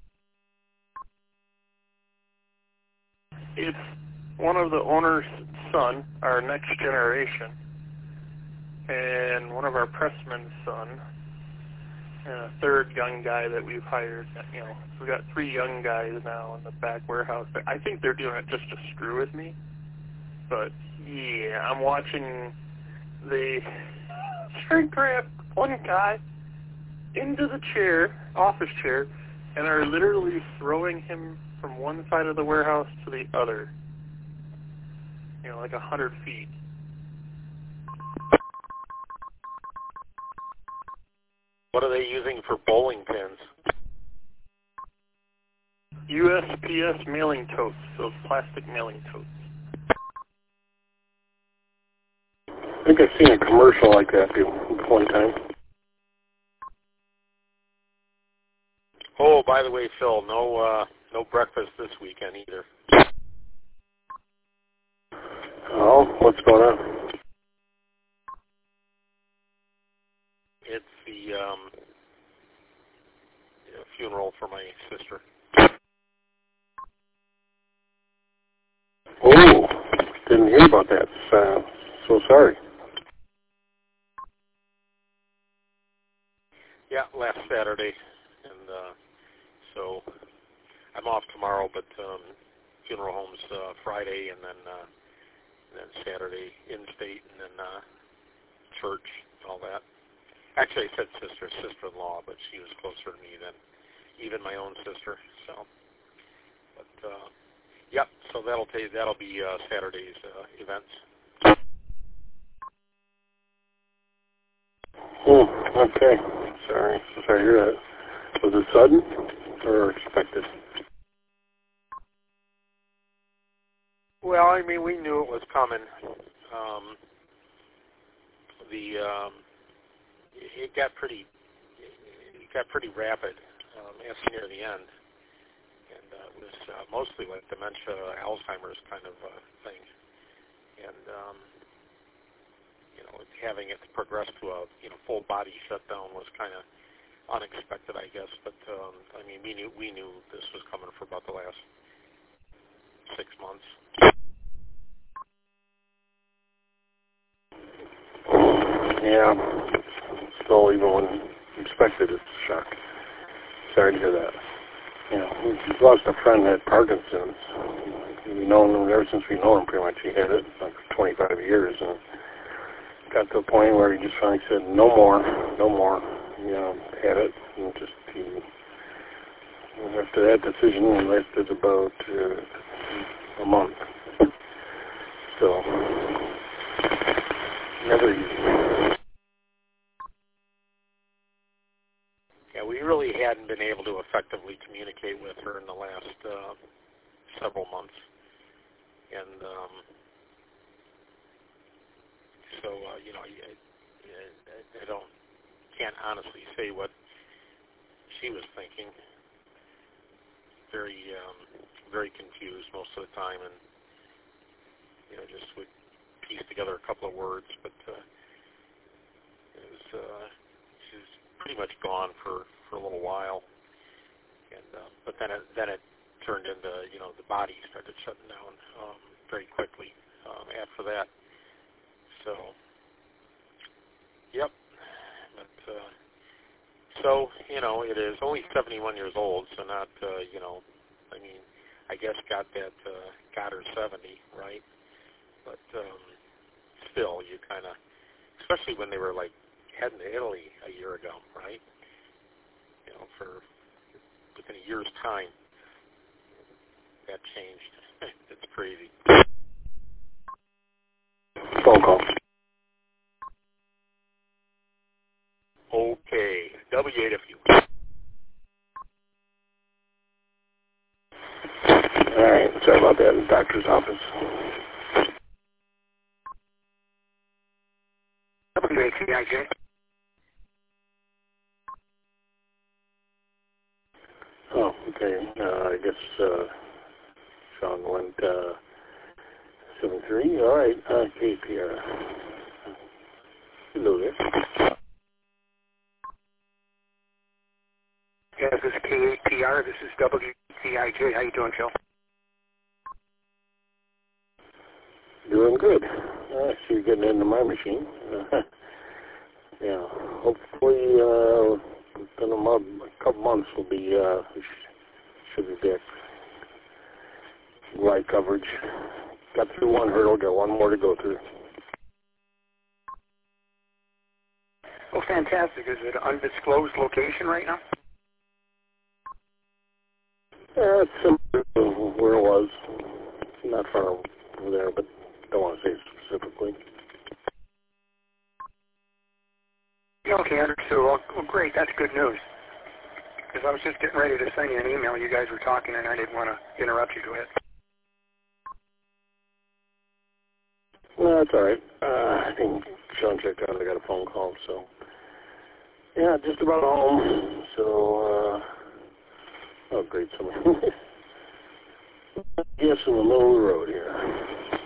Speaker 9: It's one of the owner's son, our next generation, and one of our pressmen's son, and a third young guy that we've hired. You know, we've got three young guys now in the back warehouse. I think they're doing it just to screw with me. But yeah, I'm watching the shrink wrap one guy into the chair, office chair, and are literally throwing him from one side of the warehouse to the other. You know, like a hundred feet.
Speaker 7: What are they using for bowling pins?
Speaker 9: U S P S mailing totes, those plastic mailing totes.
Speaker 8: I think I've seen a commercial like that one time.
Speaker 7: Oh, by the way, Phil, no uh, no breakfast this weekend either.
Speaker 8: Oh, what's going on?
Speaker 7: It's the um, funeral for my sister.
Speaker 8: Oh, didn't hear about that. Uh, so sorry.
Speaker 7: Yeah, last Saturday, and uh, so I'm off tomorrow, but um, funeral home's uh, Friday, and then uh, and then Saturday in-state, and then uh, church, all that. Actually, I said sister, sister-in-law, but she was closer to me than even my own sister. So, but uh, yep. So that'll take that'll be uh, Saturday's uh, events.
Speaker 8: Hmm, okay. Sorry. Sorry to hear that. Was it sudden or expected?
Speaker 7: Well, I mean, we knew it was coming. Um, the um, it got pretty it got pretty rapid um, as near the end, and uh, it was uh, mostly like dementia, Alzheimer's kind of uh, thing. and um, you know, having it progress to a you know full body shutdown was kind of unexpected, I guess. But um, I mean, we knew we knew this was coming for about the last six months.
Speaker 8: Yeah, still even when expected, it's a shock. Sorry to hear that. You know, we've lost a friend that had Parkinson's. We've known him ever since we know him, pretty much. He had it like for twenty-five years, and got to a point where he just finally said, no more, no more. You know, had it, and just he, after that decision, it lasted about uh, a month. So, never easy.
Speaker 7: Yeah, we really hadn't been able to effectively communicate with her in the last uh, several months, and um, so uh, you know, I, I, I don't can't honestly say what she was thinking. Very, um, very confused most of the time, and you know, just would piece together a couple of words, but uh, it was. Uh, she's pretty much gone for, for a little while, and uh, but then it then it turned into you know the body started shutting down um, very quickly um, after that. So, yep. But uh, so you know it is only seventy-one years old, so not uh, you know I mean I guess got that uh, got her seventy, right? But um, still, you kind of, especially when they were like heading to Italy a year ago, right? You know, for within a year's time, that changed. It's crazy.
Speaker 8: Phone call.
Speaker 7: Okay, W eight if you.
Speaker 8: All right, sorry about that. In the doctor's office.
Speaker 5: W A T I J.
Speaker 8: Oh, okay. Uh, I guess uh, Sean went uh, seven three. All right. Uh, K P R. Hello there.
Speaker 5: Yeah, this is K A P R. This is W T I J. How you doing, Joe?
Speaker 8: Doing good. I see you getting into my machine. Uh, yeah. Hopefully, uh, within a, month, a couple months, we'll be uh, should be back. Live coverage. Got through one hurdle. Got one more to go through.
Speaker 5: Oh, fantastic. Is it an undisclosed location right now?
Speaker 8: Yeah, it's similar to where it was. Not far over there, but don't want to say specifically.
Speaker 5: Okay, understood. Well, well, great. That's good news. Because I was just getting ready to send you an email. You guys were talking, and I didn't want to interrupt you. Go ahead.
Speaker 8: No, that's all right. Uh, I think Sean checked out. I got a phone call, so yeah, just about home. So, uh, oh, great summer. Yes, in the middle of the road here.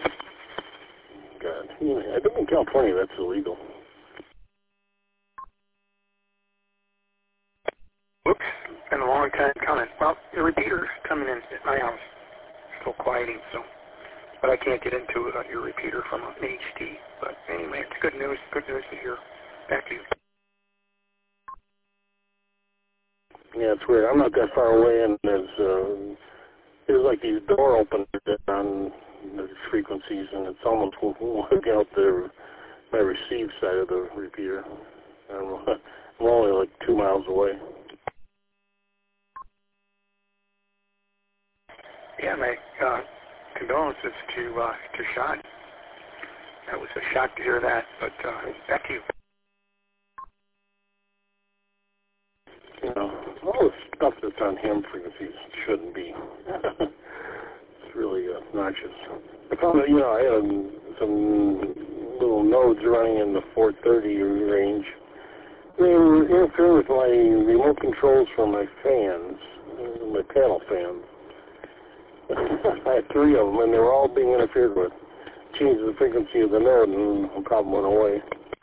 Speaker 8: God, you know, I think in California that's illegal.
Speaker 5: Whoops, been a long time coming. Well, the repeater's coming in at my house. Still quieting, so. But I can't get into uh, your repeater from an H D. But anyway, it's good news. Good news to hear. Back to you.
Speaker 8: Yeah, it's weird. I'm not that far away, and there's uh, there's like these door openers on the frequencies, and it's almost looking out the my receive side of the repeater. I'm, I'm only like two miles away.
Speaker 5: Yeah, my uh, condolences to uh, to Sean. That was a shock to hear that. But uh, back to you.
Speaker 8: You know, all the stuff that's on ham frequencies shouldn't be. It's really obnoxious. I found that, you know, I had some little nodes running in the four thirty range. They were interfering with my remote controls for my fans, my panel fans. I had three of them, and they were all being interfered with. changed the frequency of the node, and the problem went away.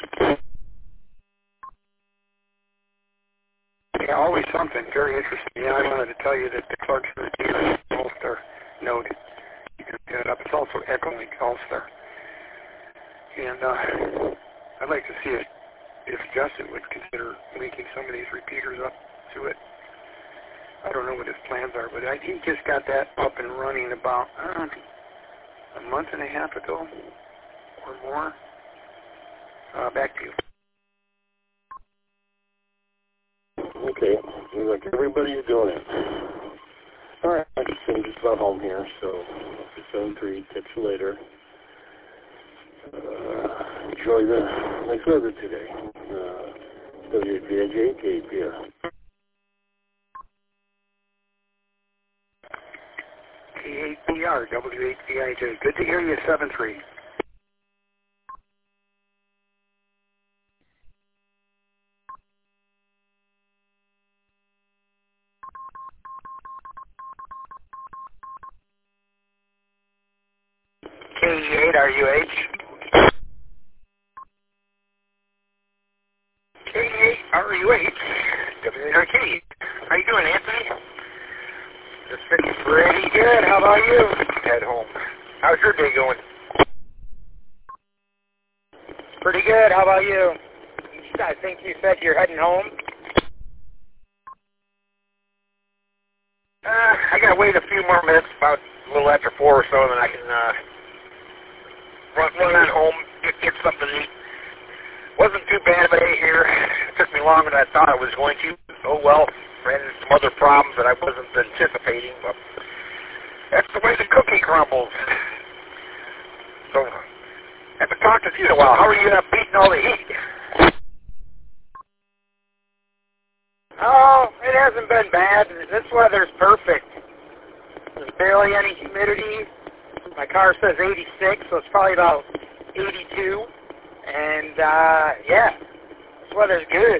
Speaker 5: Yeah, always something very interesting. Yeah, I wanted to tell you that the Clarkson repeater is an All-Star node. You can look it up. It's also Echolink All-Star. And uh, I'd like to see it if Justin would consider linking some of these repeaters up to it. I don't know what his plans are, but I, he just got that up and running about uh, a month and a half ago or more. Uh, back to you.
Speaker 8: Okay, seems like everybody's doing it. All right, I'm just about home here, so seven three, catch you later. Uh, enjoy the nice weather today. Uh, W H B I J, K P R.
Speaker 5: K P R, W H B I J. Good to hear you, seven three.
Speaker 4: K E eight R U H. K E eight R U H. W H R K. How you doing, Anthony? Just sitting pretty good. How about you? At home. How's your day going? Pretty good. How about you? I think you said you're heading home. Uh, I gotta wait a few more minutes, about a little after four or so, and then I can uh, run, run on home, get, get something to eat. Wasn't too bad of a day here. It took me longer than I thought it was going to. Oh well, ran into some other problems that I wasn't anticipating, but that's the way the cookie crumbles. So, I haven't talked to you in a while. How are you uh, beating all the heat? Oh, it hasn't been bad. This weather's perfect. There's barely any humidity. My car says eighty-six, so it's probably about eighty-two. And, uh, yeah, this weather's good.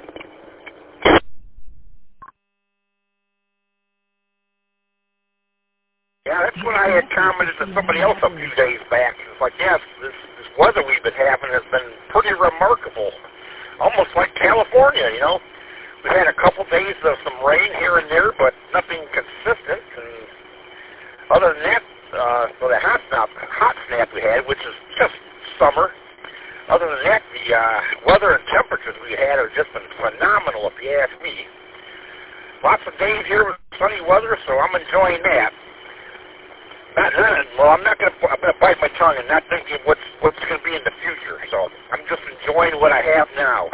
Speaker 4: Yeah, that's when I had commented to somebody else a few days back. It's like, yes, this, this weather we've been having has been pretty remarkable. Almost like California, you know. We've had a couple days of some rain here and there, but nothing consistent. And other than that, uh, so the hot snap, hot snap we had, which is just summer. Other than that, the uh, weather and temperatures we had have just been phenomenal, if you ask me. Lots of days here with sunny weather, so I'm enjoying that. Not, well, I'm not going to. I'm going to bite my tongue and not thinking what's what's going to be in the future. So I'm just enjoying what I have now.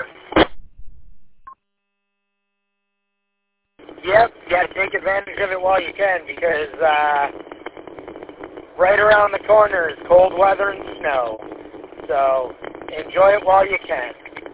Speaker 4: Yep, you got to take advantage of it while you can, because uh, right around the corner is cold weather and snow. So enjoy it while you can.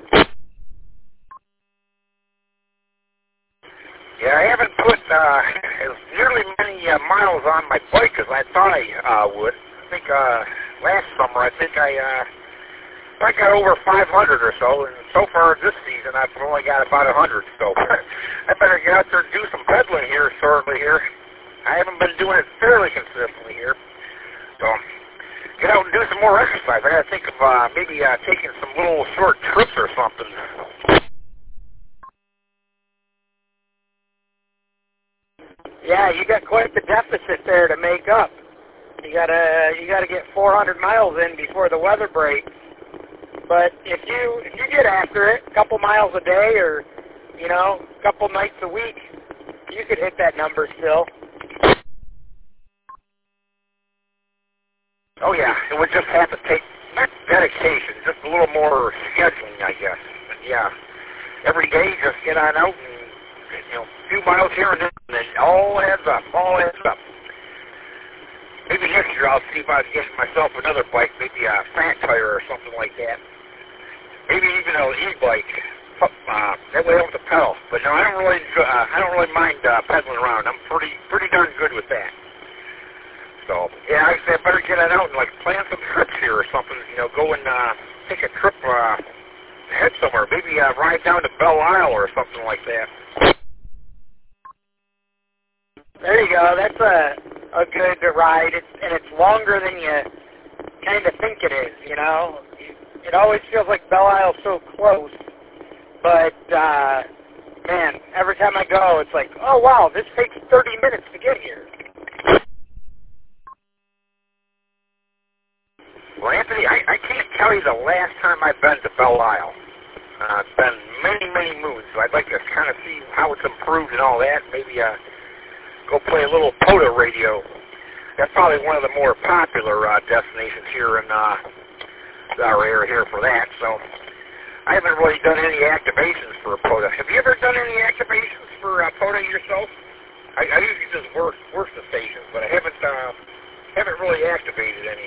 Speaker 4: Yeah, I haven't put uh, as nearly many uh, miles on my bike as I thought I uh, would. I think uh, last summer, I think I uh, I got over five hundred or so, and so far this season I've only got about one hundred. So I better get out there and do some pedaling here shortly here. I haven't been doing it fairly consistently here. So get out and do some more exercise. I got to think of uh, maybe uh, taking some little short trips or something. Yeah, you got quite the deficit there to make up. You gotta you gotta get four hundred miles in before the weather breaks. But if you if you get after it, a couple miles a day, or you know, a couple nights a week, you could hit that number still. Oh yeah, it would just have to take not dedication, just a little more scheduling, I guess. But yeah, every day just get on out and, you know, a few miles here and there, and then all adds up, all adds up. Maybe next year I'll see if I can get myself another bike, maybe a fat tire or something like that. Maybe even an e-bike. Uh, that way I don't have to pedal. But no, I don't really, enjoy, uh, I don't really mind uh, pedaling around. I'm pretty, pretty darn good with that. So yeah, I said I better get it out and like plan some trips here or something. You know, go and uh, take a trip, uh, head somewhere. Maybe uh, ride down to Belle Isle or something like that. There you go. That's a a good ride, it's, and it's longer than you kind of think it is, you know? It always feels like Belle Isle's so close, but, uh, man, every time I go, it's like, oh, wow, this takes thirty minutes to get here.
Speaker 10: Well, Anthony, I, I can't tell you the last time I've been to Belle Isle. Uh, it's been many, many moons, so I'd like to kind of see how it's improved and all that. Maybe uh, go play a little POTA radio. That's probably one of the more popular uh, destinations here in uh, our area here for that. So I haven't really done any activations for POTA. Have you ever done any activations for uh, POTA yourself? I, I usually just work work the stations, but I haven't uh, haven't really activated any.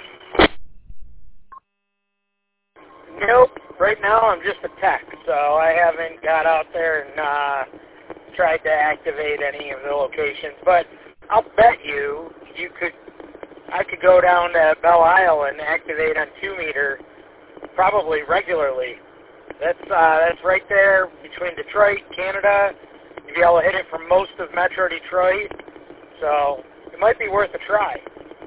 Speaker 4: Nope. Right now I'm just a tech, so I haven't got out there and uh, tried to activate any of the locations. But I'll bet you you could, I could go down to Belle Isle and activate on two meter probably regularly. That's uh, that's right there between Detroit, Canada. You'll be able to hit it from most of Metro Detroit, so it might be worth a try.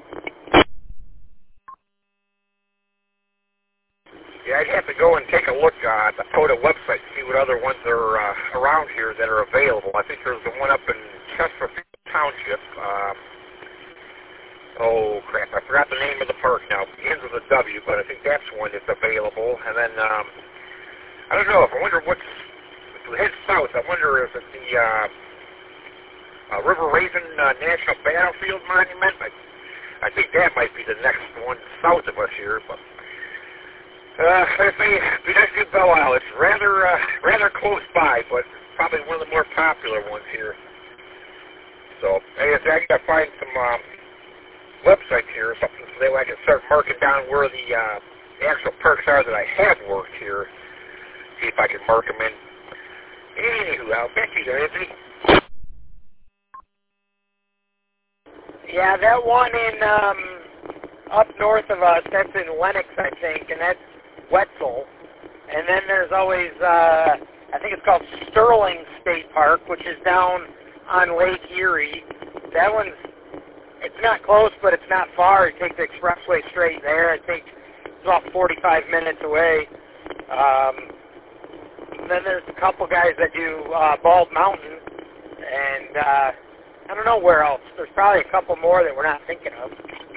Speaker 10: Yeah, I'd have to go and take a look uh, at the POTA website to see what other ones are uh, around here that are available. I think there's the one up in Chesterfield Township. Um, oh, crap, I forgot the name of the park now. It begins with a W, but I think that's one that's available. And then, um, I don't know, if I wonder what's, if we head south, I wonder if it's the uh, uh, River Raven uh, National Battlefield Monument. I, I think that might be the next one south of us here, but... Uh, if they, if they do Belle Isle, it's rather, uh, rather close by, but probably one of the more popular ones here. So, I guess I gotta find some, um, websites here or something so that way I can start marking down where the, uh, the actual parks are that I have worked here. See if I can mark them in. Anywho, I'll bet you there, Anthony.
Speaker 4: Yeah, that one in, um, up north of us, that's in Lenox, I think, and that's Wetzel. And then there's always, uh, I think it's called Sterling State Park, which is down on Lake Erie. That one's, it's not close, but it's not far. You take the expressway straight there. I think it's about forty-five minutes away. Um, and then there's a couple guys that do uh, Bald Mountain, and uh, I don't know where else. There's probably a couple more that we're not thinking of.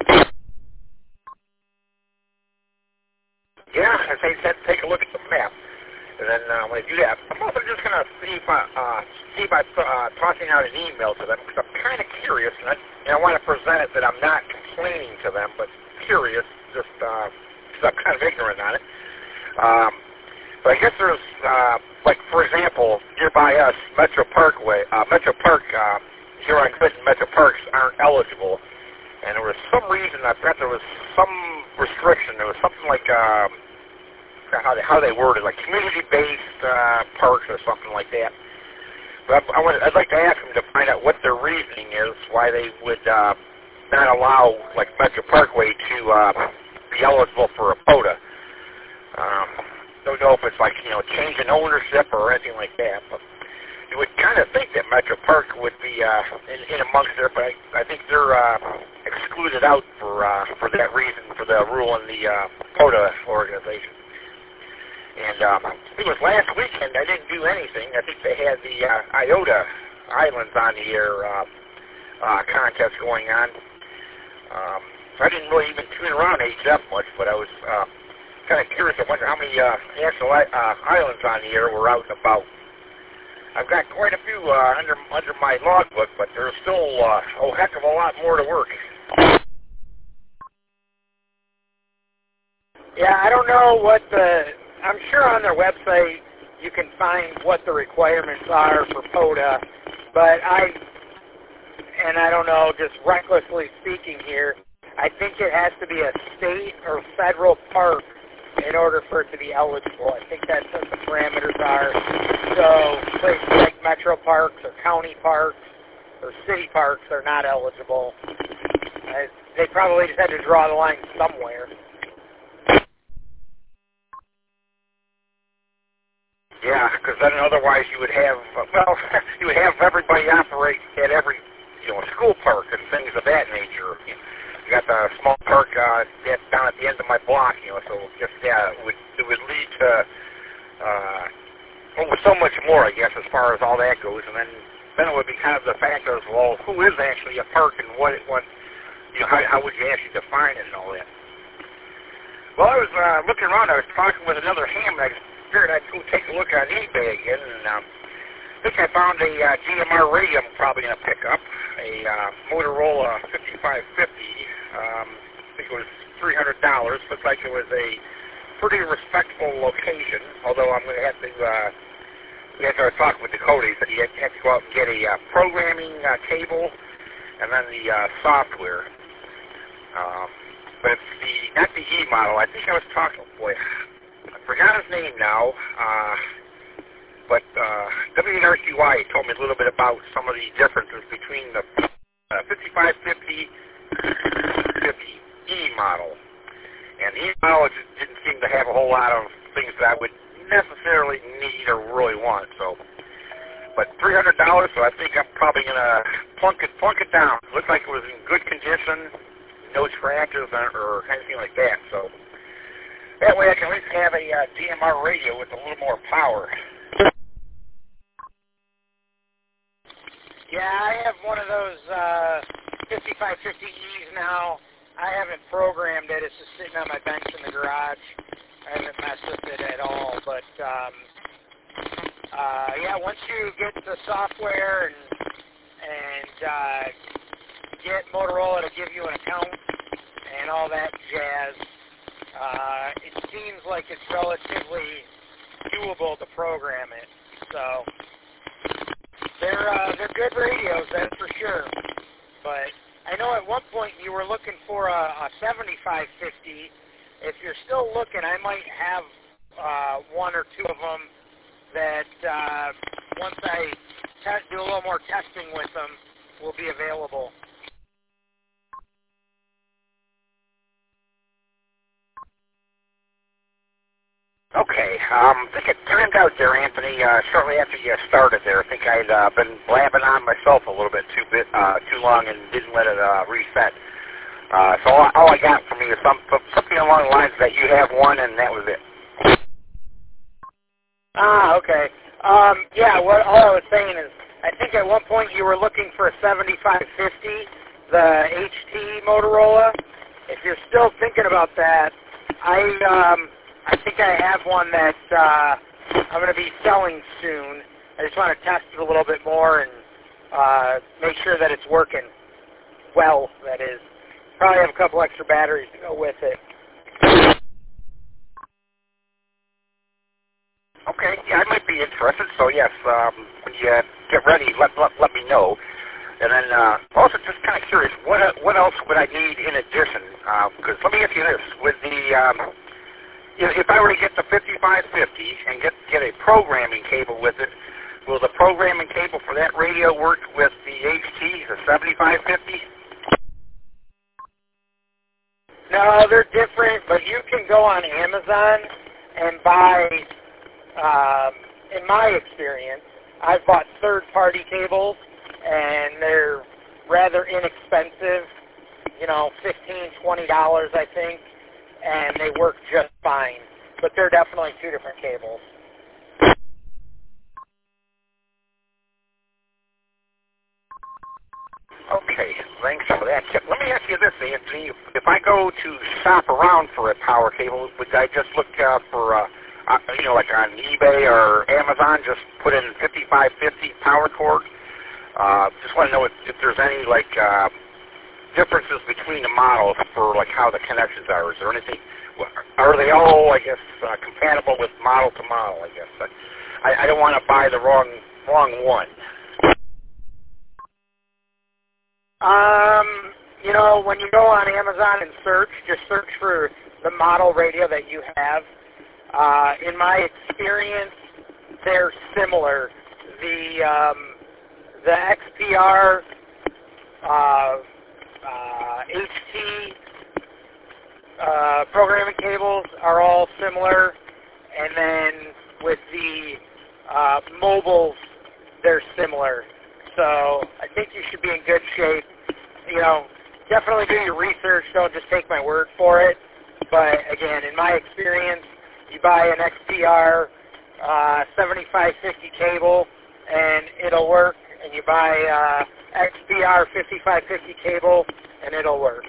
Speaker 10: Yeah, as I said, take a look at the map. And then uh, when I do that, I'm also just going to see if I, uh, see if I uh, tossing out an email to them, because I'm kind of curious, and I, and I want to present it that I'm not complaining to them, but curious, just because uh, I'm kind of ignorant on it. Um, but I guess there's, uh, like, for example, nearby us, Metro Parkway, uh, Metro Park, uh, here on Clinton, Metro Parks aren't eligible. And there was some reason, I forgot there was some restriction. There was something like, um, how they, how they worded, like community-based uh, parks or something like that. But I, I wanted, I'd like to ask them to find out what their reasoning is, why they would uh, not allow, like, Metro Parkway to uh, be eligible for a POTA. Um, don't know if it's like, you know, change in ownership or anything like that, but you would kind of think that Metro Park would be uh, in, in amongst there, but I, I think they're uh, excluded out for uh, for that reason, for the rule in the uh, POTA organization. And um, I think it was last weekend I didn't do anything. I think they had the uh, Iota Islands on the air uh, uh, contest going on. Um, so I didn't really even tune around H F much, but I was uh, kind of curious. I wonder how many uh, national uh, islands on the air were out and about. I've got quite a few uh, under under my logbook, but there's still uh, a heck of a lot more to work.
Speaker 4: Yeah, I don't know what the... I'm sure on their website you can find what the requirements are for POTA, but I... And I don't know, just recklessly speaking here, I think it has to be a state or federal park in order for it to be eligible. I think that's what the parameters are. So places like metro parks or county parks or city parks are not eligible. Uh, they probably just had to draw the line somewhere.
Speaker 10: Yeah, because then otherwise you would have, uh, well, you would have everybody operate at every, you know, school park and things of that nature. You got a small park uh, down at the end of my block, you know, so just, yeah, it would, it would lead to, uh, well, so much more, I guess, as far as all that goes, and then, then it would be kind of the factor of, well, who is actually a park and what, what you know, how, how would you actually define it and all that? Well, I was uh, looking around, I was talking with another ham, and I figured I'd go take a look on eBay again, and um, I think I found a uh, G M R radio I'm probably going to pick up, a uh, Motorola fifty-five fifty, um, I think it was three hundred dollars, looked like it was a pretty respectable location, although I'm going to have to, uh, we have to talk with Dakota, he said he had to go out and get a uh, programming uh, cable, and then the uh, software. Um, but it's the, not the E model, I think I was talking, boy, I forgot his name now, uh, but uh, W N R C Y told me a little bit about some of the differences between the uh, fifty-five fifty fifty E model. And the E model just didn't seem to have a whole lot of things that I would necessarily need or really want. So, but three hundred dollars, so I think I'm probably going to plunk it, plunk it down. It looked like it was in good condition, no scratches or, or anything like that. So that way I can at least have a uh, D M R radio with a little more power.
Speaker 4: Yeah, I have one of those uh, fifty-five fifty E's now. I haven't programmed it. It's just sitting on my bench in the garage. I haven't messed with it at all. But, um, uh, yeah, once you get the software and, and uh, get Motorola to give you an account and all that jazz, uh, it seems like it's relatively doable to program it. So they're uh, they're good radios, that's for sure. But I know at one point you were looking for a, a seventy-five fifty. If you're still looking, I might have uh, one or two of them that uh, once I test, do a little more testing with them will be available.
Speaker 10: Okay, um, I think it timed out there, Anthony, uh, shortly after you started there. I think I'd uh, been blabbing on myself a little bit too bit, uh, too long and didn't let it uh, reset. Uh, so all, all I got from you is some, something along the lines that you have one and that was it.
Speaker 4: Ah, okay. Um, yeah, what all I was saying is I think at one point you were looking for a seventy-five fifty, the H T Motorola. If you're still thinking about that, I... Um, I think I have one that uh, I'm going to be selling soon. I just want to test it a little bit more and uh, make sure that it's working well, that is. Probably have a couple extra batteries to go with it.
Speaker 10: Okay, yeah, I might be interested. So, yes, um, when you get ready, let, let, let me know. And then uh, also just kind of curious, what, what else would I need in addition? Because uh, let me ask you this. With the... Um, If I were to get the fifty-five fifty and get get a programming cable with it, will the programming cable for that radio work with the H T, the seventy-five fifty?
Speaker 4: No, they're different, but you can go on Amazon and buy, um, in my experience, I've bought third-party cables, and they're rather inexpensive, you know, fifteen dollars, twenty dollars, I think. And they work just fine. But they're definitely two different cables.
Speaker 10: Okay, thanks for that tip. Let me ask you this, Anthony. If I go to shop around for a power cable, would I just look uh, for, uh, uh, you know, like on eBay or Amazon, just put in fifty-five fifty power cord? Uh, just want to know if, if there's any, like, uh, differences between the models for like how the connections are. Is there anything? Are they all, I guess, uh, compatible with model to model? I guess I, I don't want to buy the wrong wrong one.
Speaker 4: Um, you know, when you go on Amazon and search, just search for the model radio that you have. Uh, in my experience, they're similar. The um, the X P R. Uh, Uh, H T uh, programming cables are all similar, and then with the uh, mobiles, they're similar. So I think you should be in good shape. You know, definitely do your research. Don't just take my word for it. But again, in my experience, you buy an X P R uh, seventy-five fifty cable and it'll work, and you buy uh, X P R fifty-five fifty cable and it'll work.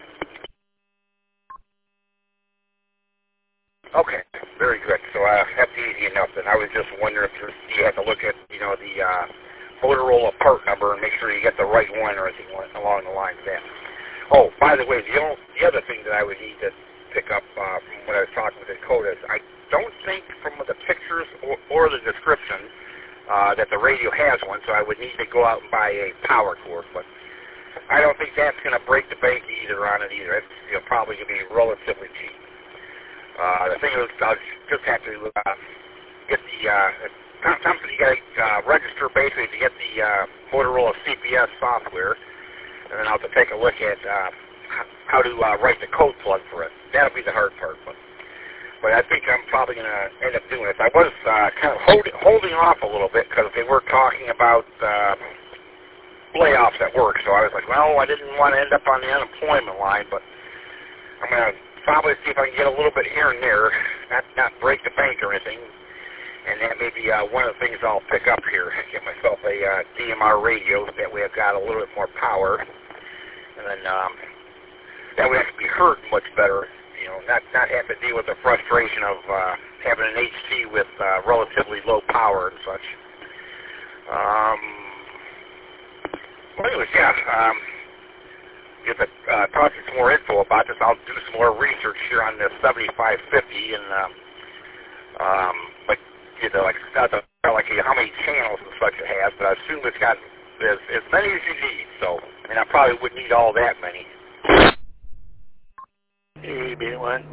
Speaker 10: Okay, very good. So uh, that's easy enough. And I was just wondering if you're, you have to look at, you know, the uh, Motorola part number and make sure you get the right one or anything along the lines of that. Oh, by the way, the, only, the other thing that I would need to pick up uh, from what I was talking with Dakota is I don't think from the pictures or, or the description uh, that the radio has one, so I would need to go out and buy a power cord. But I don't think that's going to break the bank either on it either. It's you know, probably going to be relatively cheap. Uh, the thing is, I'll just have to uh, get the, uh, something you got to uh, register basically to get the uh, Motorola C P S software, and then I'll have to take a look at uh, how to uh, write the code plug for it. That'll be the hard part, but but I think I'm probably going to end up doing this. I was uh, kind of hold, holding off a little bit because they were talking about uh, layoffs at work, so I was like, well, I didn't want to end up on the unemployment line, but I'm going to probably see if I can get a little bit here and there, not not break the bank or anything, and that may be uh, one of the things I'll pick up here. Get myself a uh, D M R radio, that way I've got a little bit more power, and then um, that way I can be heard much better, you know, not, not have to deal with the frustration of uh, having an H T with uh, relatively low power and such. Um, well, anyways, yeah, um, if it uh, talks you some more info about this, I'll do some more research here on this seventy-five fifty and um, um, like you know, like not the, like how many channels and such it has, but I assume it's got as, as many as you need. So, and I probably wouldn't need all that many.
Speaker 9: Hey, B one.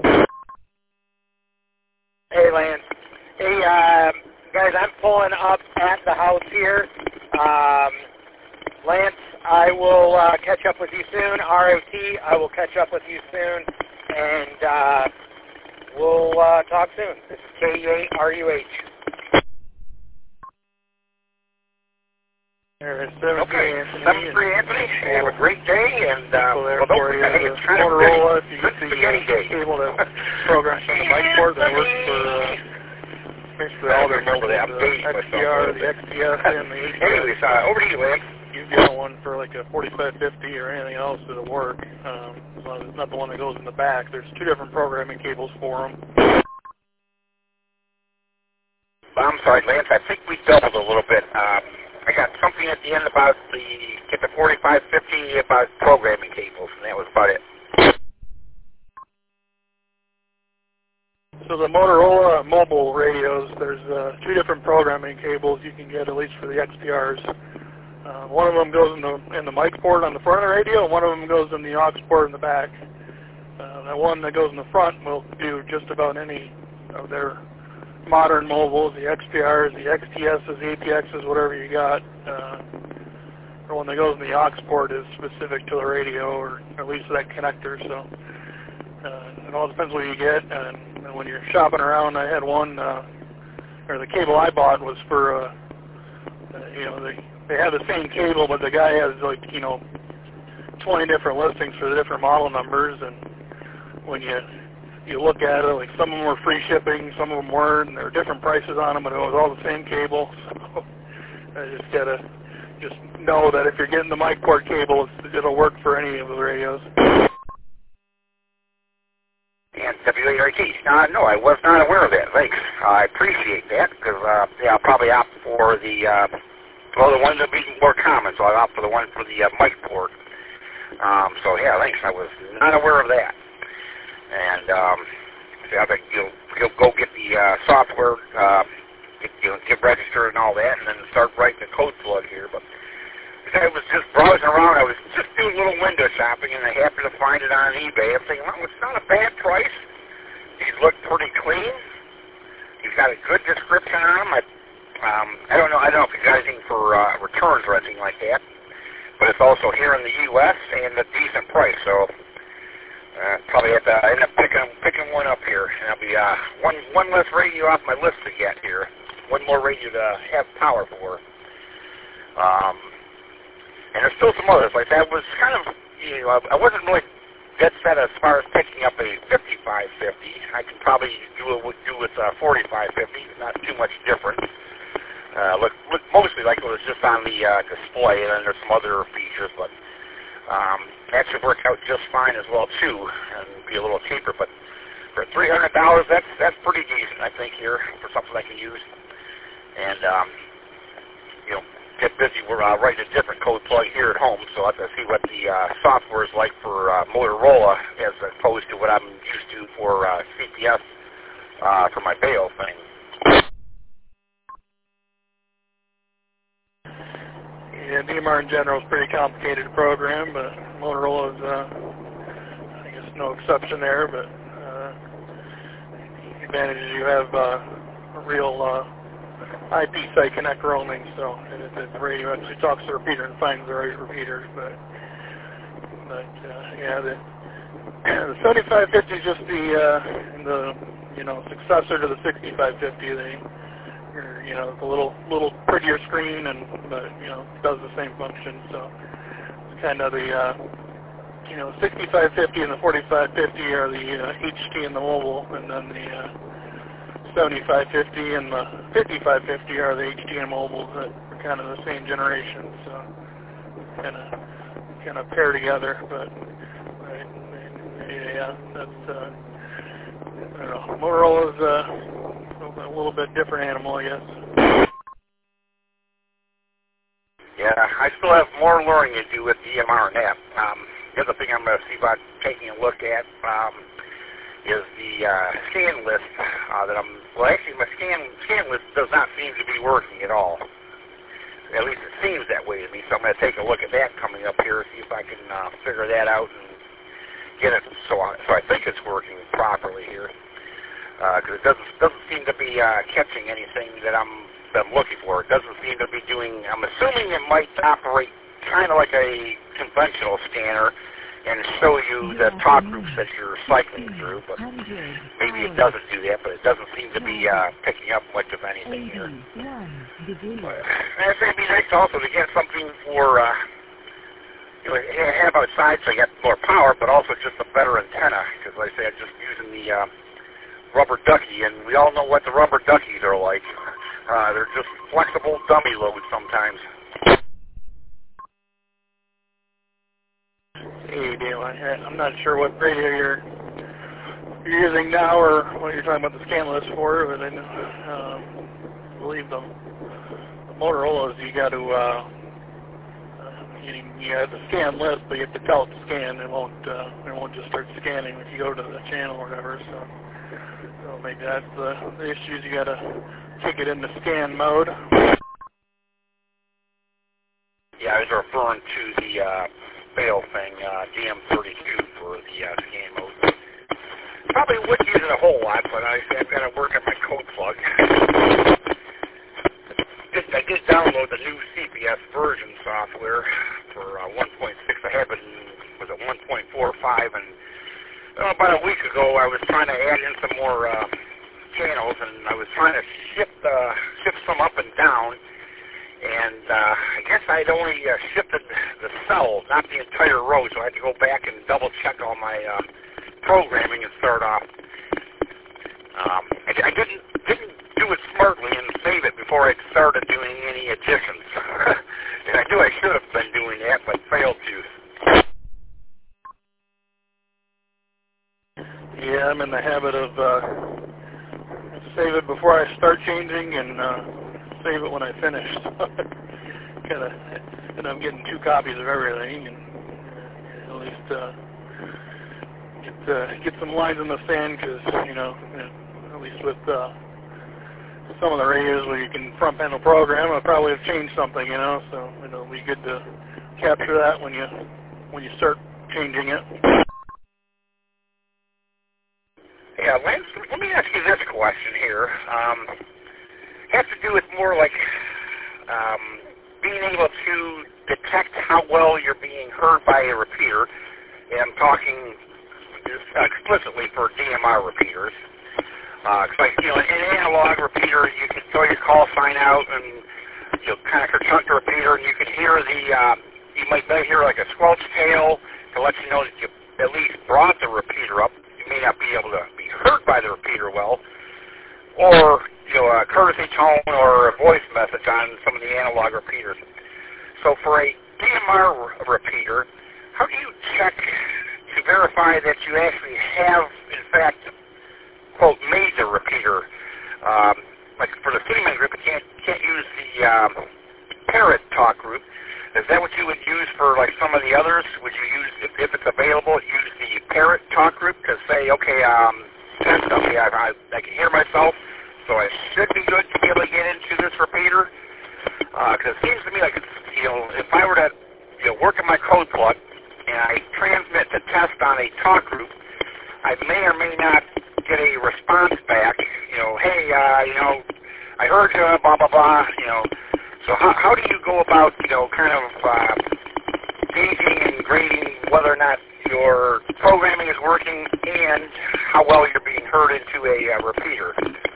Speaker 4: Hey, Lance. Hey, uh, guys, I'm pulling up at the house here. Um, Lance, I will uh, catch up with you soon. R O T, I will catch up with you soon, and uh, we'll uh, talk soon. This is K E eight R U H.
Speaker 9: There's seven
Speaker 10: okay,
Speaker 9: Anthony.
Speaker 10: seven three Anthony. Have a great day, and uh,
Speaker 9: there
Speaker 10: well,
Speaker 9: for you.
Speaker 10: Hey, it's kind of
Speaker 9: Motorola, if you get the
Speaker 10: spaghetti
Speaker 9: uh,
Speaker 10: day.
Speaker 9: cable to program on the mic board that works for uh, basically all their
Speaker 10: remember that. I'm dating
Speaker 9: X P
Speaker 10: myself a
Speaker 9: R,
Speaker 10: little
Speaker 9: the
Speaker 10: bit.
Speaker 9: X P S, and the H P S.
Speaker 10: Anyways, uh, over to you, Lance.
Speaker 9: You've got one for like a forty-five fifty or anything else that'll work. Um, as long as it's not the one that goes in the back. There's two different programming cables for them.
Speaker 10: I'm sorry, Lance. I think we doubled a little bit. Um, I got something at the end about the get the forty-five fifty about programming cables, and that was about it.
Speaker 9: So the Motorola mobile radios, there's uh, two different programming cables you can get, at least for the X P Rs. Uh, one of them goes in the in the mic port on the front of the radio, and one of them goes in the aux port in the back. Uh, that one that goes in the front will do just about any of their modern mobiles, the X P Rs, the X T Ss, the A P Xs, whatever you got. Uh, the one that goes in the aux port is specific to the radio, or at least that connector. So uh, it all depends what you get. And, and when you're shopping around, I had one, uh, or the cable I bought was for, uh, uh, you know, they they have the same cable, but the guy has like you know twenty different listings for the different model numbers, and when you you look at it, like some of them were free shipping, some of them weren't, and there were different prices on them, but it was all the same cable. So I just gotta just know that if you're getting the mic port cable, it's, it'll work for any of the radios.
Speaker 10: And W A R T. Uh, no, I was not aware of that. Thanks. I appreciate that because uh, yeah, I'll probably opt for the uh, well, the one that'll be more common. So I'll opt for the one for the uh, mic port. Um, so yeah, thanks. I was not aware of that. And um, I think you'll, you'll go get the uh, software, uh, get, you know, get registered and all that, and then start writing the code plug here. But I was just browsing around. I was just doing a little window shopping, and I happened to find it on eBay. I'm thinking, well, it's not a bad price. These look pretty clean. He's got a good description on them. I, um, I don't know. I don't know if he's got anything for uh, returns or anything like that. But it's also here in the U S and a decent price. So. Uh, probably have to end up picking picking one up here, and I'll be uh, one one less radio off my list to get here. One more radio to have power for. Um, and there's still some others. Like that was kind of you know, I wasn't really dead set as far as picking up a fifty-five fifty. I can probably do it with, do with uh, forty-five fifty, not too much difference. Uh, look, look mostly like it was just on the uh, display, and then there's some other features, but um, actually work out just fine as well too, and be a little cheaper. But for three hundred dollars, that's that's pretty decent, I think, here for something I can use. And um, you know, get busy. We're uh, writing a different code plug here at home, so I have to see what the uh, software is like for uh, Motorola as opposed to what I'm used to for uh, C P S uh, for my Bayo thing.
Speaker 9: Yeah, D M R in general is a pretty complicated program, but Motorola is, uh, I guess, no exception there. But uh, the advantage is you have uh, a real uh, I P site connect roaming, so it, it, the radio actually talks to the repeater and finds the right repeaters. But, but uh, yeah, the, the seventy-five fifty is just the uh, the you know successor to the sixty-five fifty. They you know, it's a little little prettier screen, and but you know, does the same function. So it's kind of the uh, you know, sixty-five fifty and the forty-five fifty are the uh, H T and the mobile, and then the uh, seventy-five fifty and the fifty-five fifty are the H T and mobiles that are kind of the same generation. So kind of kind of pair together, but right, yeah, that's uh, I don't know. Motorola's uh, a little bit different animal, I guess.
Speaker 10: Yeah, I still have more learning to do with D M R and that. Um, the other thing I'm going to see about taking a look at um, is the uh, scan list uh, that I'm, well actually my scan, scan list does not seem to be working at all. At least it seems that way to me, so I'm going to take a look at that coming up here, see if I can uh, figure that out and get it so I, so I think it's working properly here. Because uh, it doesn't doesn't seem to be uh, catching anything that I'm that I'm looking for. It doesn't seem to be doing. I'm assuming it might operate kind of like a conventional scanner and show you the talk groups that you're cycling through. But maybe it doesn't do that. But it doesn't seem to be uh, picking up much of anything here. But, and it'd be nice also to get something for uh, you know, have outside so you get more power, but also just a better antenna. Because like I say, I'm just using the uh, rubber ducky, and we all know what the rubber duckies are like. Uh, they're just flexible dummy loads sometimes.
Speaker 9: Hey, Dale, I'm not sure what radio you're, you're using now or what you're talking about the scan list for, but I know, um, I believe the, the Motorola's you got to, uh, you, you have the scan list, but you have to tell it to scan. It won't, uh, it won't just start scanning if you go to the channel or whatever, so. So maybe that's the, the issues. You got to kick it into scan mode.
Speaker 10: Yeah, I was referring to the uh, Bayo thing, uh, D M thirty-two for the uh, scan mode. Probably wouldn't use it a whole lot, but I, I'm going to work on my code plug. I did download the new C P S version software for uh, one point six. I have it in, was it one point four five, and Uh, about a week ago, I was trying to add in some more uh, channels, and I was trying to shift uh, shift some up and down. And uh, I guess I'd only uh, shifted the cell, not the entire row, so I had to go back and double check all my uh, programming and start off. Um, I, I didn't didn't do it smartly and save it before I started doing any additions. And I knew I should have been doing that, but failed to.
Speaker 9: Yeah, I'm in the habit of uh, save it before I start changing and uh, save it when I finish. Kind of, and I'm getting two copies of everything, and uh, at least uh, get uh, get some lines in the sand. Because you know, at least with uh, some of the radios where you can front panel program, I probably have changed something. You know, so it'll be good to capture that when you when you start changing it.
Speaker 10: Yeah, Lance, let me ask you this question here. Um, it has to do with more like um, being able to detect how well you're being heard by a repeater. And I'm talking explicitly for D M R repeaters. Uh, cause like, you know, an analog repeater, you can throw your call sign out and you'll kind of chunk the repeater, and you can hear the, uh, you might hear like a squelch tail to let you know that you at least brought the repeater up. You may not be able to be heard by the repeater well, or you know, a courtesy tone or a voice message on some of the analog repeaters. So for a D M R repeater, how do you check to verify that you actually have, in fact, quote, made the repeater? Um, like for the Siemens group, you can't, can't use the um, Parrot talk group. Is that what you would use for like some of the others? Would you use, if, if it's available, use the Parrot talk group to say, okay, um, okay, I, I, I can hear myself, so I should be good to be able to get into this repeater? Because uh, it seems to me like, it's, you know, if I were to, you know, work in my code plug and I transmit the test on a talk group, I may or may not get a response back, you know, hey, uh, you know, I heard you, blah, blah, blah, you know. So how, how do you go about, you know, kind of uh, gauging and grading whether or not your programming is working and how well you're being heard into a uh, repeater?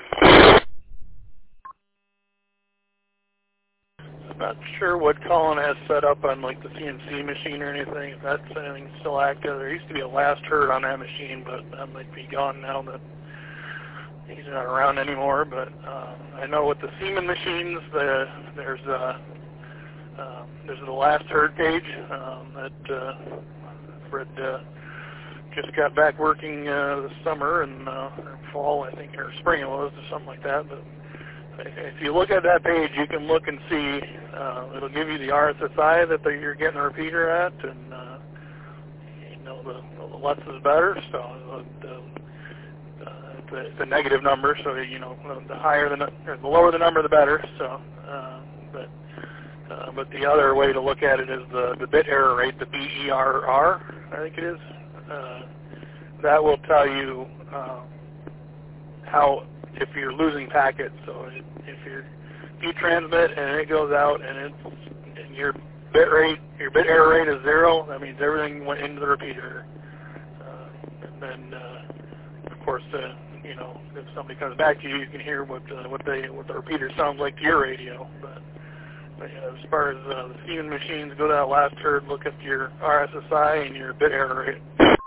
Speaker 9: I'm not sure what Colin has set up on like the C N C machine or anything. If that's anything still active. There used to be a last heard on that machine, but that might be gone now that he's not around anymore. But uh, I know with the Siemens machines, the, there's a um, there's the last heard page um, that uh, Fred uh, just got back working uh, this summer and uh, or fall, I think, or spring it was, or something like that. But if you look at that page, you can look and see, uh, it'll give you the R S S I that you're getting a repeater at, and uh, you know, the, the less is better, so the, uh, the, it's a negative number, so you know, the higher the, or the lower the number, the better, so, uh, but, uh, but the other way to look at it is the, the bit error rate, the B E R R, I think it is, uh, that will tell you uh, how, if you're losing packets. So if you're if you transmit and it goes out and it's and your bit rate your bit error rate is zero, that means everything went into the repeater. Uh, and then uh, of course uh, you know, if somebody comes back to you, you can hear what uh, what they what the repeater sounds like to your radio. But, but yeah, as far as uh, the Siemens machines, go to that last heard, look at your R S S I and your bit error rate.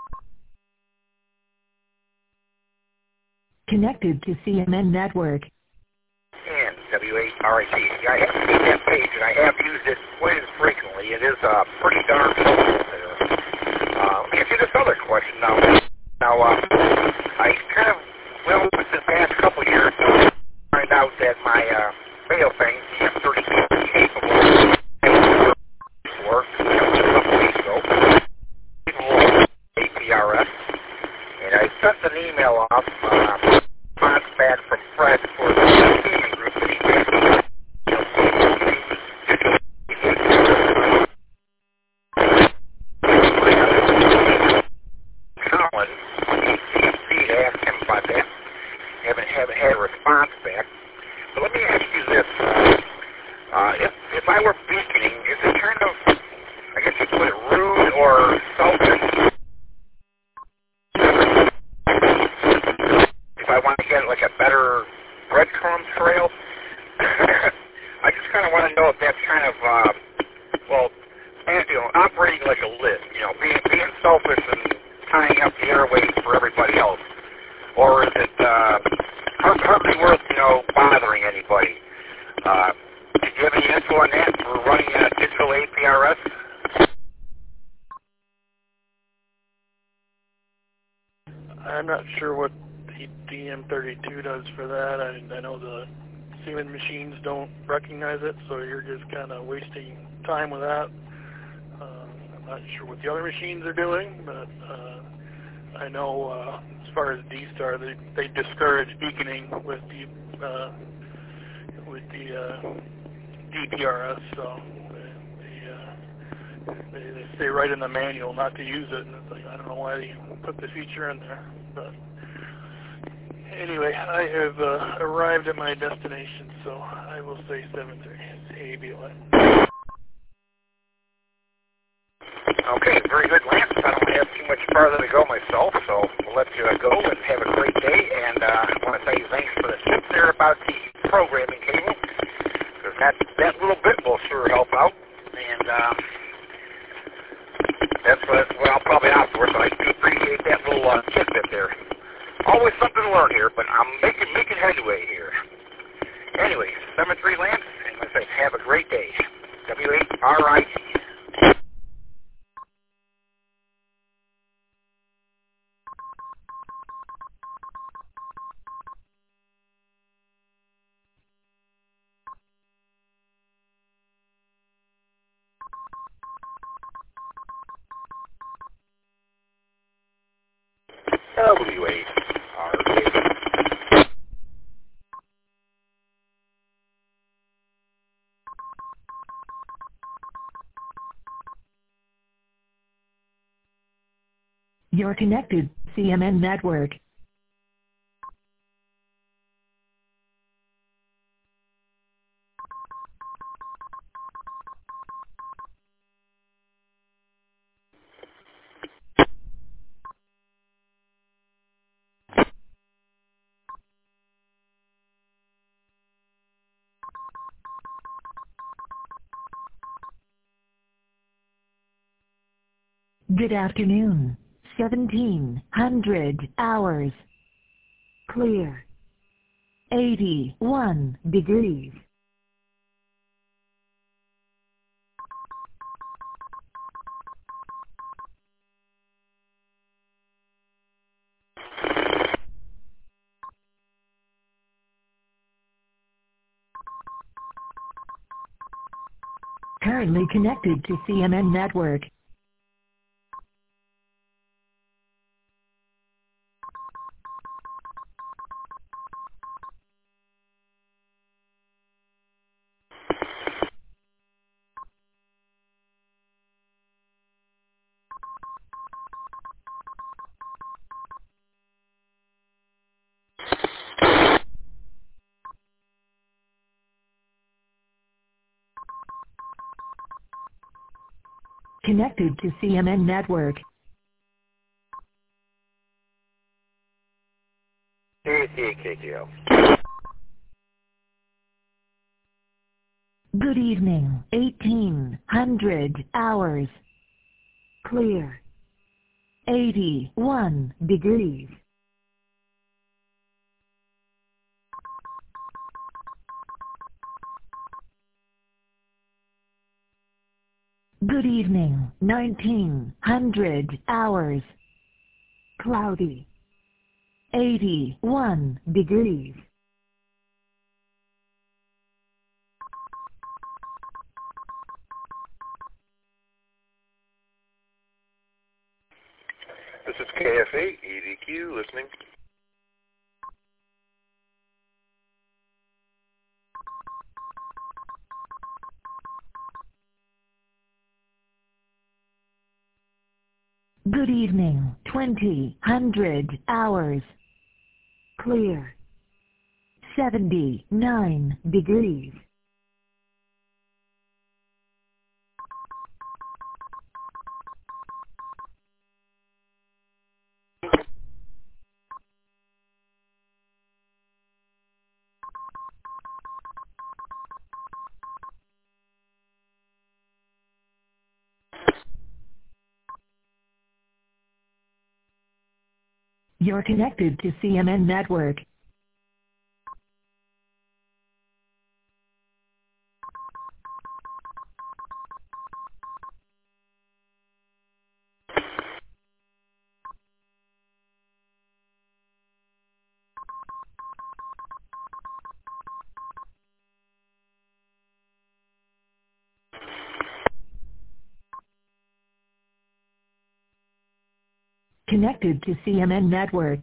Speaker 1: Connected to C M N Network.
Speaker 10: And W A R I T. I have seen that page, and I have used it quite as frequently. It is uh, pretty darn helpful there. Uh, let me ask you this other question now. Now, uh, I kind of, well, within the past couple of years, I find out that my uh, radio thing, the M thirty-two, is capable for a couple weeks ago, capable of A P R S. And I sent an email off, uh, response back from Fred for the Siemens group that he had, you know, Colin, C M C, to ask him about that. Haven't, haven't had a response back. But let me ask you this. Uh, if, if I were beaconing, is it kind of, I guess you put it rude or selfish? I want to get like a better breadcrumb trail. I just kind of want to know if that's kind of, uh, well, you know, operating like a lid, you know, being being selfish and tying up the airwaves for everybody else, or is it uh, hardly worth, you know, bothering anybody? Uh, do you have any info on that for running a digital A P R S?
Speaker 9: I'm not sure what D M thirty-two does for that. I, I know the Siemens machines don't recognize it, so you're just kind of wasting time with that. Uh, I'm not sure what the other machines are doing, but uh, I know uh, as far as D-Star, they, they discourage beaconing with the uh, with the uh, D P R S, so they, uh, they, they say right in the manual not to use it. And it's like, I don't know why they put the feature in there, but. Anyway, I have uh, arrived at my destination, so I will say seven thirty. A B L A.
Speaker 10: Okay, very good, Lance. I don't have too much farther to go myself, so we'll let you uh, go and have a great day. And uh, I want to tell you thanks for the tip there about the programming cable, because that, that little bit will sure help out. And uh, that's what, that's what I'll probably uh, tidbit there. Always something to learn here, but I'm making making headway here. Anyway, seven three Lance, and I say have a great day. W eight R I T. W eight R I T.
Speaker 1: You're connected, C M N Network. Good afternoon. seventeen hundred hours. Clear. eighty-one degrees. Currently connected to C M N Network. Connected to C M N Network.
Speaker 10: A C K T O.
Speaker 1: Good evening. eighteen hundred hours. Clear. eighty-one degrees. Good evening. nineteen hundred hours. Cloudy. eighty-one degrees.
Speaker 11: This is K F A, E D Q, listening.
Speaker 1: Good evening. twenty hundred hours. Clear. seventy-nine degrees. You're connected to C M N Network. Connected to C M N Network.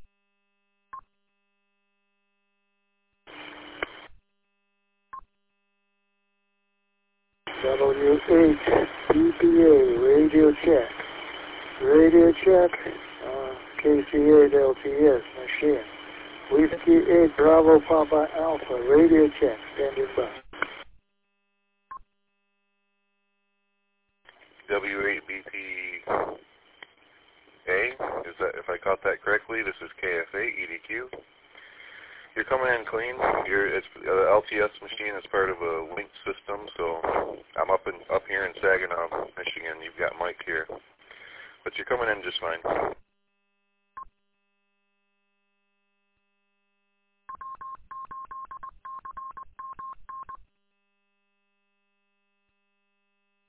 Speaker 12: W eight B P A, radio check. Radio check, uh, K C eight L T S, machine. Whiskey eight Bravo Papa Alpha, radio check, standing by.
Speaker 11: W eight B P A, is that, if I caught that correctly, this is K F A, E D Q. You're coming in clean. You're, it's the L T S machine is part of a linked system, so I'm up in up here in Saginaw, Michigan. You've got Mike here, but you're coming in just fine.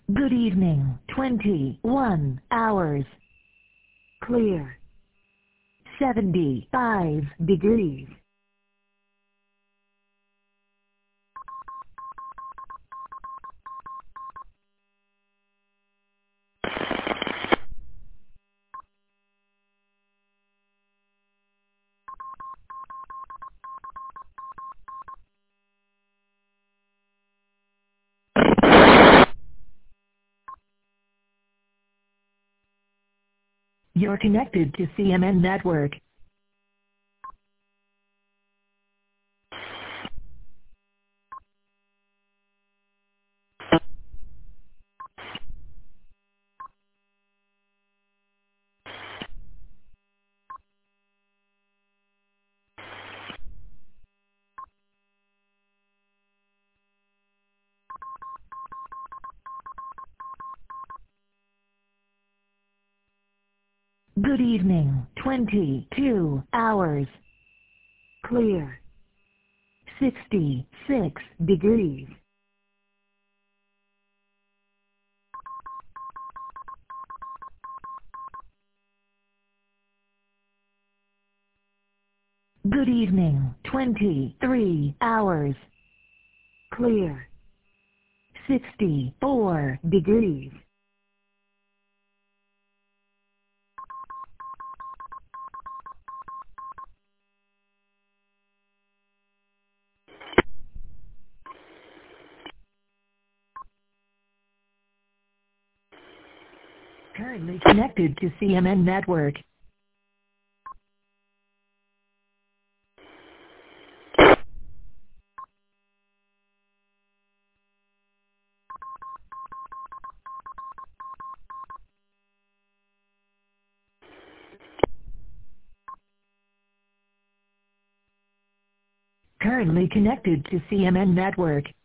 Speaker 1: Good evening. twenty-one hours. Clear. seventy-five degrees. You're connected to C M N Network. Good evening. twenty-two hours. Clear. sixty-six degrees. Good evening. twenty-three hours. Clear. sixty-four degrees. Currently connected to C M N Network. Currently connected to C M N Network.